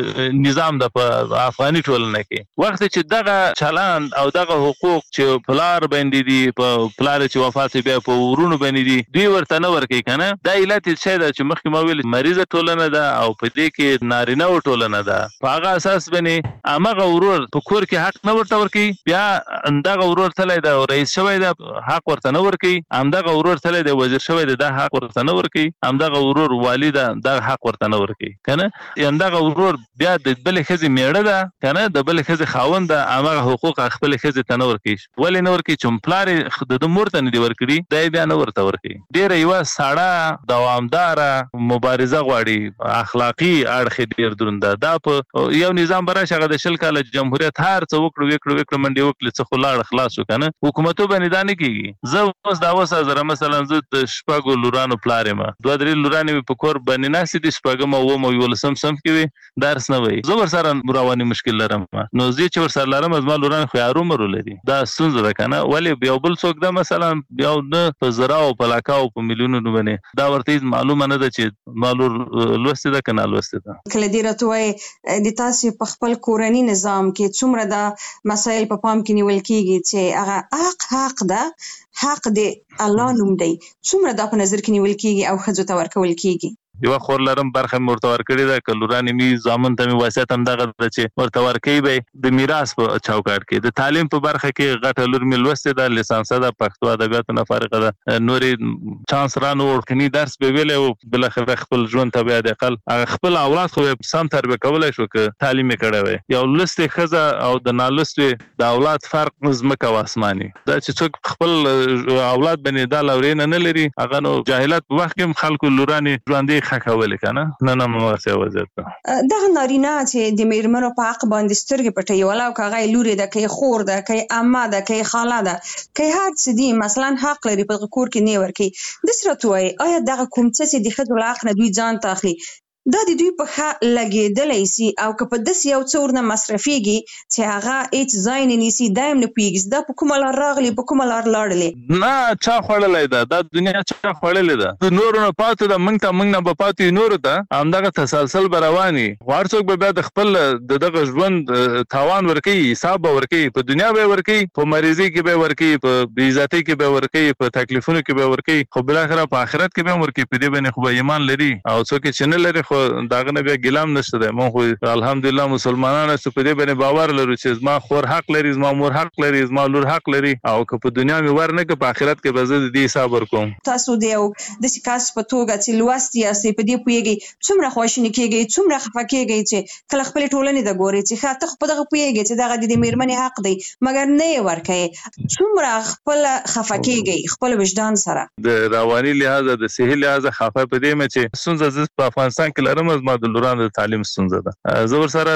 نظام د افغاني ټولنه کې وخت چې دغه چلند او دغه حقوق چې پلار باندې دي په پلار چې وفات بیا په ورونو باندې دي دوی ورته نه ورکي کنه دا علت څه ده چې مخکې ما ویل مریضه ټولنه ده او په دې کې نارینه و ټولنه ده په هغه اساس باندې امغه ورور په کور کې حق نه ورته ورکي بیا اندغه ورور تلای دا رئیس شوی دا حق ورته نه ورکي امدغه ورور تلای دا وزیر شوی دا حق ورته نه ورکي امدغه ورور والی دا دا حق ورته نه ورکي کنه اندغه ورور بیا د بل خزي میړه ده کنه د بل خزي خاوند ده امغه حقوق خپل خزي ته نه ورکي ولې نه ورکي چې پلار د مورته نه دی ورکړي دا بیا نه ورته ورکي ډیر یو ساړه دوامدار مبارزه غواړي اخلاقی اړخ ډیر درنده دا په یو نظام برا شغه د شل کال جمهوریت هر څه وکړو وکړو وکړو منډي وکړي څه خلاړ خلاص وکنه حکومتو باندې دا نه کیږي زه اوس دا وسه زره مثلا زه د شپږو لورانو پلارم دوه درې لورانې په کور باندې ناسې دي شپږم او مو یول سم سم کوي درس نه وای زه ور سره رواني مشکل لرم نو زه چې ور سره لرم از ما لوران خو یارو مرو لري دا سنځ ده کنه ولی بیا بل څوک دا مثلا بیا نه په زرا او په لاکاو په میلیونونو باندې دا ورته معلومه نه ده چې مالور لوسته ده کنه لوسته ده کله دې راته د تاسو په خپل کورنی نظام کې څومره دا مسایل په پام کې نیول کیږي چې هغه حق حق ده حق دې الله نوم دی څومره دا په نظر کې نیول کیږي او خځو ته ورکول کیږي یو خور لرم برخه مرته ورکړی دا کلورانی می ځامن ته می واسط هم دغه چې مرته ورکې به د میراث په چوکاټ کې د تعلیم په برخه کې غټه لور می لوسته د لیسانس د پښتو ادبیات نه فارغه ده نورې چانس رانو ورکنی درس به ویل او بل خبر خپل ژوند ته بیا د خپل خپل اولاد خو سم تربیه کولای شو ک تعلیم کړه وي یو لسته خزه او د نالسته د اولاد فرق مزمکه واسماني دا چې څوک خپل اولاد باندې د لورین نه لري هغه نو جاهلات په وخت کې خلکو لورانی ژوندې خکول کنه نه نه مو څه وځه دا نارینه چې د میرمنو په حق باندې سترګې پټي ولا او کغه لوري د کې خور د کې اما د کې خاله د کې هر څه دي مثلا حق لري په کور کې نه ورکی د سره توي آیا دغه کوم څه چې د خځو حق نه دوی ځان تاخلي دا د دوی په ښه لګېدلی سي او که په داسې یو څه ورنه مصرفېږي چې هغه هېڅ ځای نه نیسي دا هم نه پوهېږي دا په کومه لار راغلي په کومه لار لاړلې نه چا خوړلی ده دا دنیا چا خوړلې ده د نورو نه پاتې ده موږ ته موږ نه به پاتې نورو ته همدغه تسلسل به روان وي خو هر څوک به بیا د خپل د دغه ژوند تاوان ورکوي حساب به ورکوي په دنیا به یې ورکوي په مریضۍ کې به یې ورکوي په بېعزتۍ کې به یې ورکوي په تکلیفونو کې به یې ورکوي خو بالاخره په آخرت کې به هم ورکوي په دې باندې خو به ایمان لري او څوک چې نه لري خو داغه نه بیا ګیلام نشته ده مونږ خو الحمدلله مسلمانان یو په دې باندې باور لرو چې زما خور حق لري زما مور حق لري زما لور حق لري او که په دنیا مې ور نه که په آخرت کې به زه د دې حساب ورکوم تاسو د یو داسې کس په توګه چې لوستي یاستئ په دې پوهېږئ څومره خواشیني کېږئ څومره خفه کېږئ چې کله خپلې ټولنې ته ګورئ چې ښه ته خو په دغه پوهېږئ چې دغه د دې مېرمنې حق دی مګر نه یې ورکوئ څومره خپله خفه کېږئ خپل وجدان سره د رواني لحاظه د صحي لحاظه خفه په دې مې چې ستونزه زه په افغانستان کې لرم زما د لورانو د تعلیم ستونزه ده زه ورسره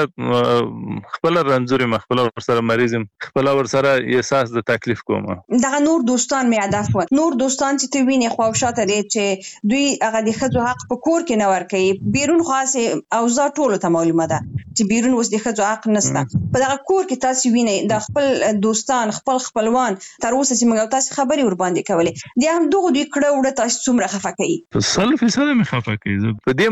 خپل رنځور یم خپل ورسره مریض یم خپل ورسره احساس د تکلیف کوم دغه نور دوستان مې هدف و نور دوستان چې ته وینې خو او شاته دي چې دوی هغه د ښځو حق په کور کې نه ورکوي بیرون خاصه اوضاع ټولو ته معلومه ده چې بیرون اوس د ښځو حق نشته په دغه کور کې تاسو وینئ د خپل دوستان خپل خپلوان تر اوسه چې موږ تاسو خبرې ور باندې کولې د هم دغه دوی کړه وړه تاسو څومره خفه کوي سل فیصد مې خفه کوي په دې موضوع کې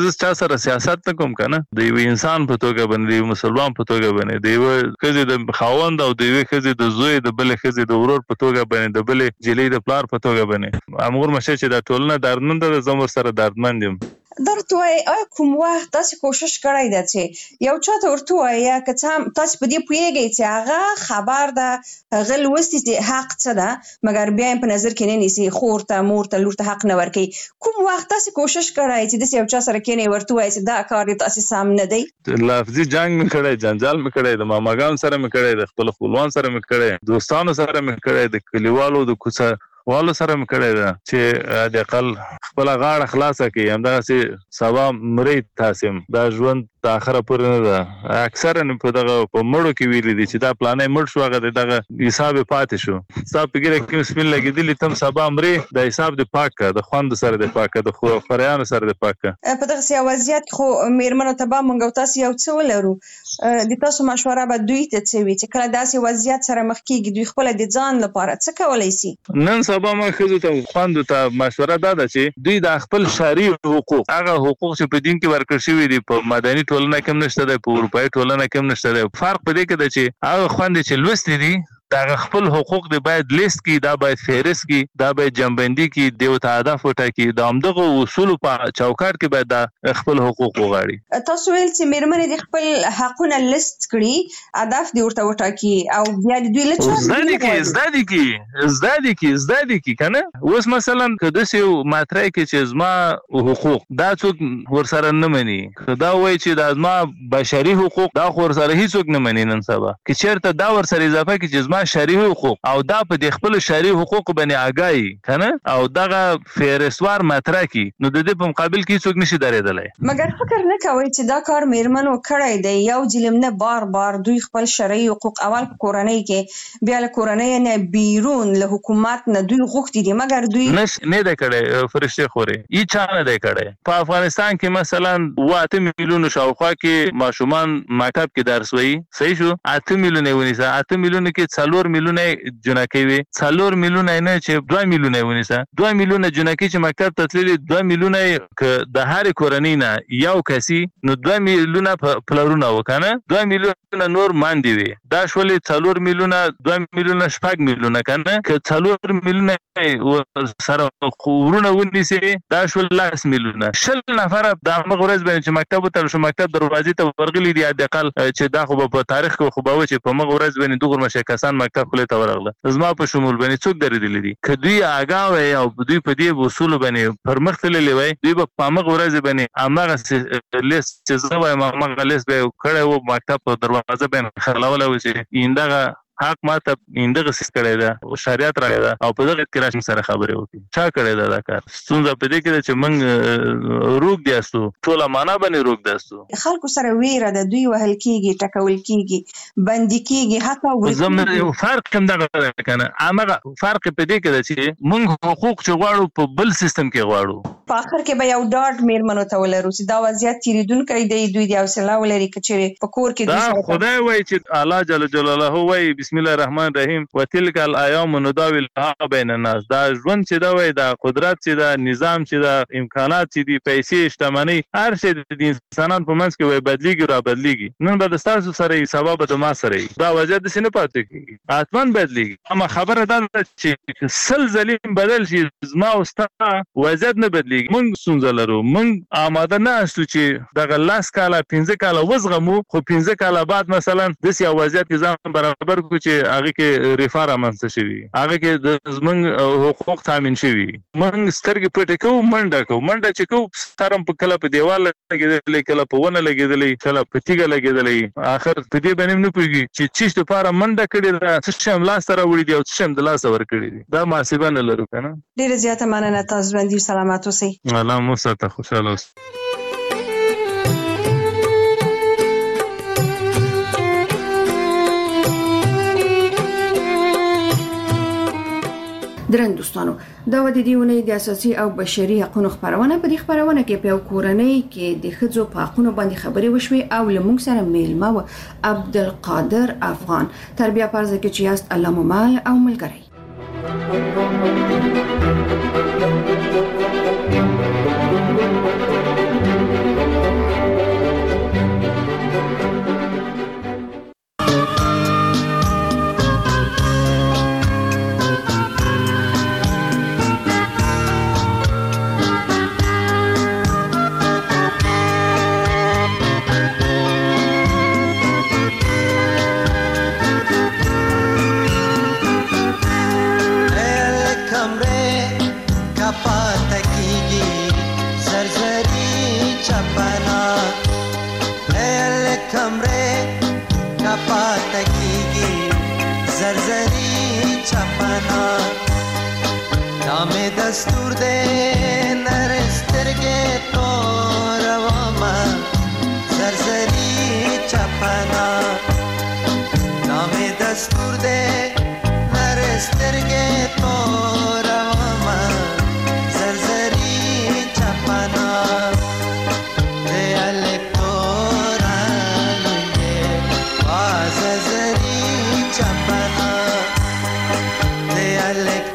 زه چا سره سیاست نه کوم کنه د یو انسان په توګه باندې مسلمان په توګه باندې د یو خزي د خاوند او د یو خزي د زوی د بل خزي د ورور په توګه باندې د بل جلی د پلار په توګه باندې امور مشه چې د ټولنه دردمند د زموږ سره دردمند یم درته وای کوم وخت تاسو کوشش کړی دی چې یو چاته ورته وای یا که تاسو په دې پوهیږئ چې هغه خبر ده غل وستي چې حق څه ده مګر بیا په نظر کې نه نیسي خور ته مور ته لور ته حق نه ورکي کوم وخت تاسو کوشش کړی چې د یو چا سره کې ورته وای چې دا کار تاسو سم نه دی لفظي جنگ مې کړی جنجال مې کړی د ماماګان سره مې کړی د خپل خپلوان سره مې کړی دوستانو سره مې کړی د کلیوالو د کوڅه والو سره مې کړی ده چې د اقل خپل غاړه خلاصه کړي همدغه سي سبا مرید تاسم دا ژوند د اخره پورې نه ده اکثره په دغه په مړو کې ویلي دي چې دا پلانې مړ شو هغه دغه حساب پاتې شو ستا په ګیره کې سپین لګېدلې تم سبا مرې د حساب د پاک د خوند سره د پاک د خو خریانو سره د پاک په دغه سي وضعیت خو میرمنو ته به مونږ تاسو یو څه ولرو د تاسو مشوره به دوی ته څه وي چې کله داسې وضعیت سره مخ کېږي دوی خپل د ځان لپاره څه کولای شي نن سبا ما خزو ته خوند ته مشوره ده چې دوی د خپل شرعي حقوق هغه حقوق چې په دین کې ورکړل شوی دي په مدني ټولنه کې نشته ده په اروپאי ټولنه کې نشته ده فرق په دې کې ده چې هغه خوند چې لوستي دي دا خپل حقوق دی باید لیست کی دا باید فهرست کی دا باید جنبندی کی دیو ته هدف وټاکي د همدغه اصول په چوکاټ کې باید دا خپل حقوق وغواړي تاسو ویل چې میرمنې د خپل حقونه لیست کړي هدف دی ورته وټاکي او بیا د دوی لچو زدادي کی زدادي کی زدادي کی زدادي کی کنه اوس مثلا کله چې ماتره کې چې زما حقوق دا څوک ور سره نه مني دا وایي چې دا زما بشري حقوق دا خور سره هیڅوک نه مني نن سبا کې چیرته دا ور سره اضافه کې چې زما شرعي حقوق او دا په د خپل شرعي حقوق باندې آگاهي کنه او دغه فهرستوار مطرح کی نو د دې په مقابل کې څوک نشي درېدلای مګر فکر نه کوي چې دا کار میرمنو کړی دی یو ظلم نه بار بار دوی خپل شرعي حقوق اول په کورنۍ کې بیا له کورنۍ نه بیرون له حکومت نه دوی غوښتي دي مګر دوی نه ده کړی فرشته خوري ای چا نه ده کړی په افغانستان کې مثلا واته میلیون شاوخوا کې ماشومان مکتب کې درس وایي صحیح شو اته میلیون ونیسه اته میلیون کې څلور میلیونه جنکې وي څلور میلیونه نه چې دوه میلیونه ونیسه دوه میلیونه جنکې چې مکتب ته تللي دوه میلیونه د هر کورنۍ نه یو کسي نو دوه میلیونه پلرونه وکنه دوه میلیونه نور ماندي وي دا شولې څلور میلیونه دوه میلیونه شپږ میلیونه کنه که څلور میلیونه سره خورونه ونیسي دا شول لاس میلیونه شل نفر د مغرض باندې چې مکتب ته شو مکتب دروازې ته ورغلي دي د اقل چې دا خو په تاریخ کې خو به چې په مغرض باندې دغه مشه کسان مکتب خپل ته ورغله زما په شمول باندې څوک درېدلی دي کدوې آگاه وي او دوی په دې اصول باندې پرمخ تللی وي دوی په مغ ورځ باندې امغه لیست چې زه وایم امغه لیست به کړه و مکتب په دروازه باندې خلاوله و چې ایندغه حق ماته اندغه سیس کړی دا شریعت راغی دا او په دغه کې راشم سره خبرې وکړي چا کړی دا دا کار څنګه په دې کې چې موږ روغ دیاستو ټول معنا باندې روغ دیاستو خلکو سره ویره د دوی وهل کیږي ټکول کیږي باندې کیږي حتی زموږ فرق کوم دغه کنه امغه فرق په دې کې چې موږ حقوق چې غواړو په بل سیستم کې غواړو په اخر کې به یو ډاټ میرمنو ته ولرو چې دا وضعیت تیریدونکو دی دوی دی حوصله ولري کچېره په کور کې دا خدای وایي چې الله جل جلاله وایي بسم الله الرحمن الرحیم وتلک الايام نداولها بین الناس دا ژوند چې دا وای دا قدرت چې دا نظام چې دا امکانات چې دی پیسې شتمنۍ هر شی د انسانانو په منځ کې وای بدلیږي را بدلیږي نن به تاسو سره سبب د ما سره دا وجه د سینې پاتې کیږي اتمن بدلیږي اما خبره دا چې سل ظلم بدل شي زما او ستا وضعیت نه بدلیږي موږ څنګه لرو موږ آماده نه استو چې دغه لاس کاله پنځه کاله وزغمو خو پنځه کاله بعد مثلا د سیا وضعیت کې ځان برابر کو چې هغه کې ریفار امنځ شوی هغه کې د زمنګ حقوق تامین شوی موږ سترګې پټې کوو منډه کوو منډه چې کوو ستارم په کله په دیوال لګېدلې کله په ونه لګېدلې کله په تیګه لګېدلې اخر په دې باندې نه پوهیږي چې چیش د پاره منډه کړې ده څه شم لاس سره وړي دی او څه شم د لاس ور کړی دی دا محاسبه نه لرو کنه ډیره زیاته مننه تاسو باندې سلامات اوسئ الله مو ساته خوشاله اوسئ درن دوستانو دا و د دیونې د اساسي او بشري حقوقو خبرونه په دې خبرونه کې په کورنۍ کې د ښځو په حقوقو باندې خبرې وشوي او لمونږ سره میلمه و عبدالقادر افغان تربیه پرځ کې چې است الله مال او ملګری نام دستور دے نرسترگے تو رواما زرزری چپنا نام دستور دے نرسترگے تو رواما زرزری چپنا دے الکتوران یہ آززری چپنا دے الکتوران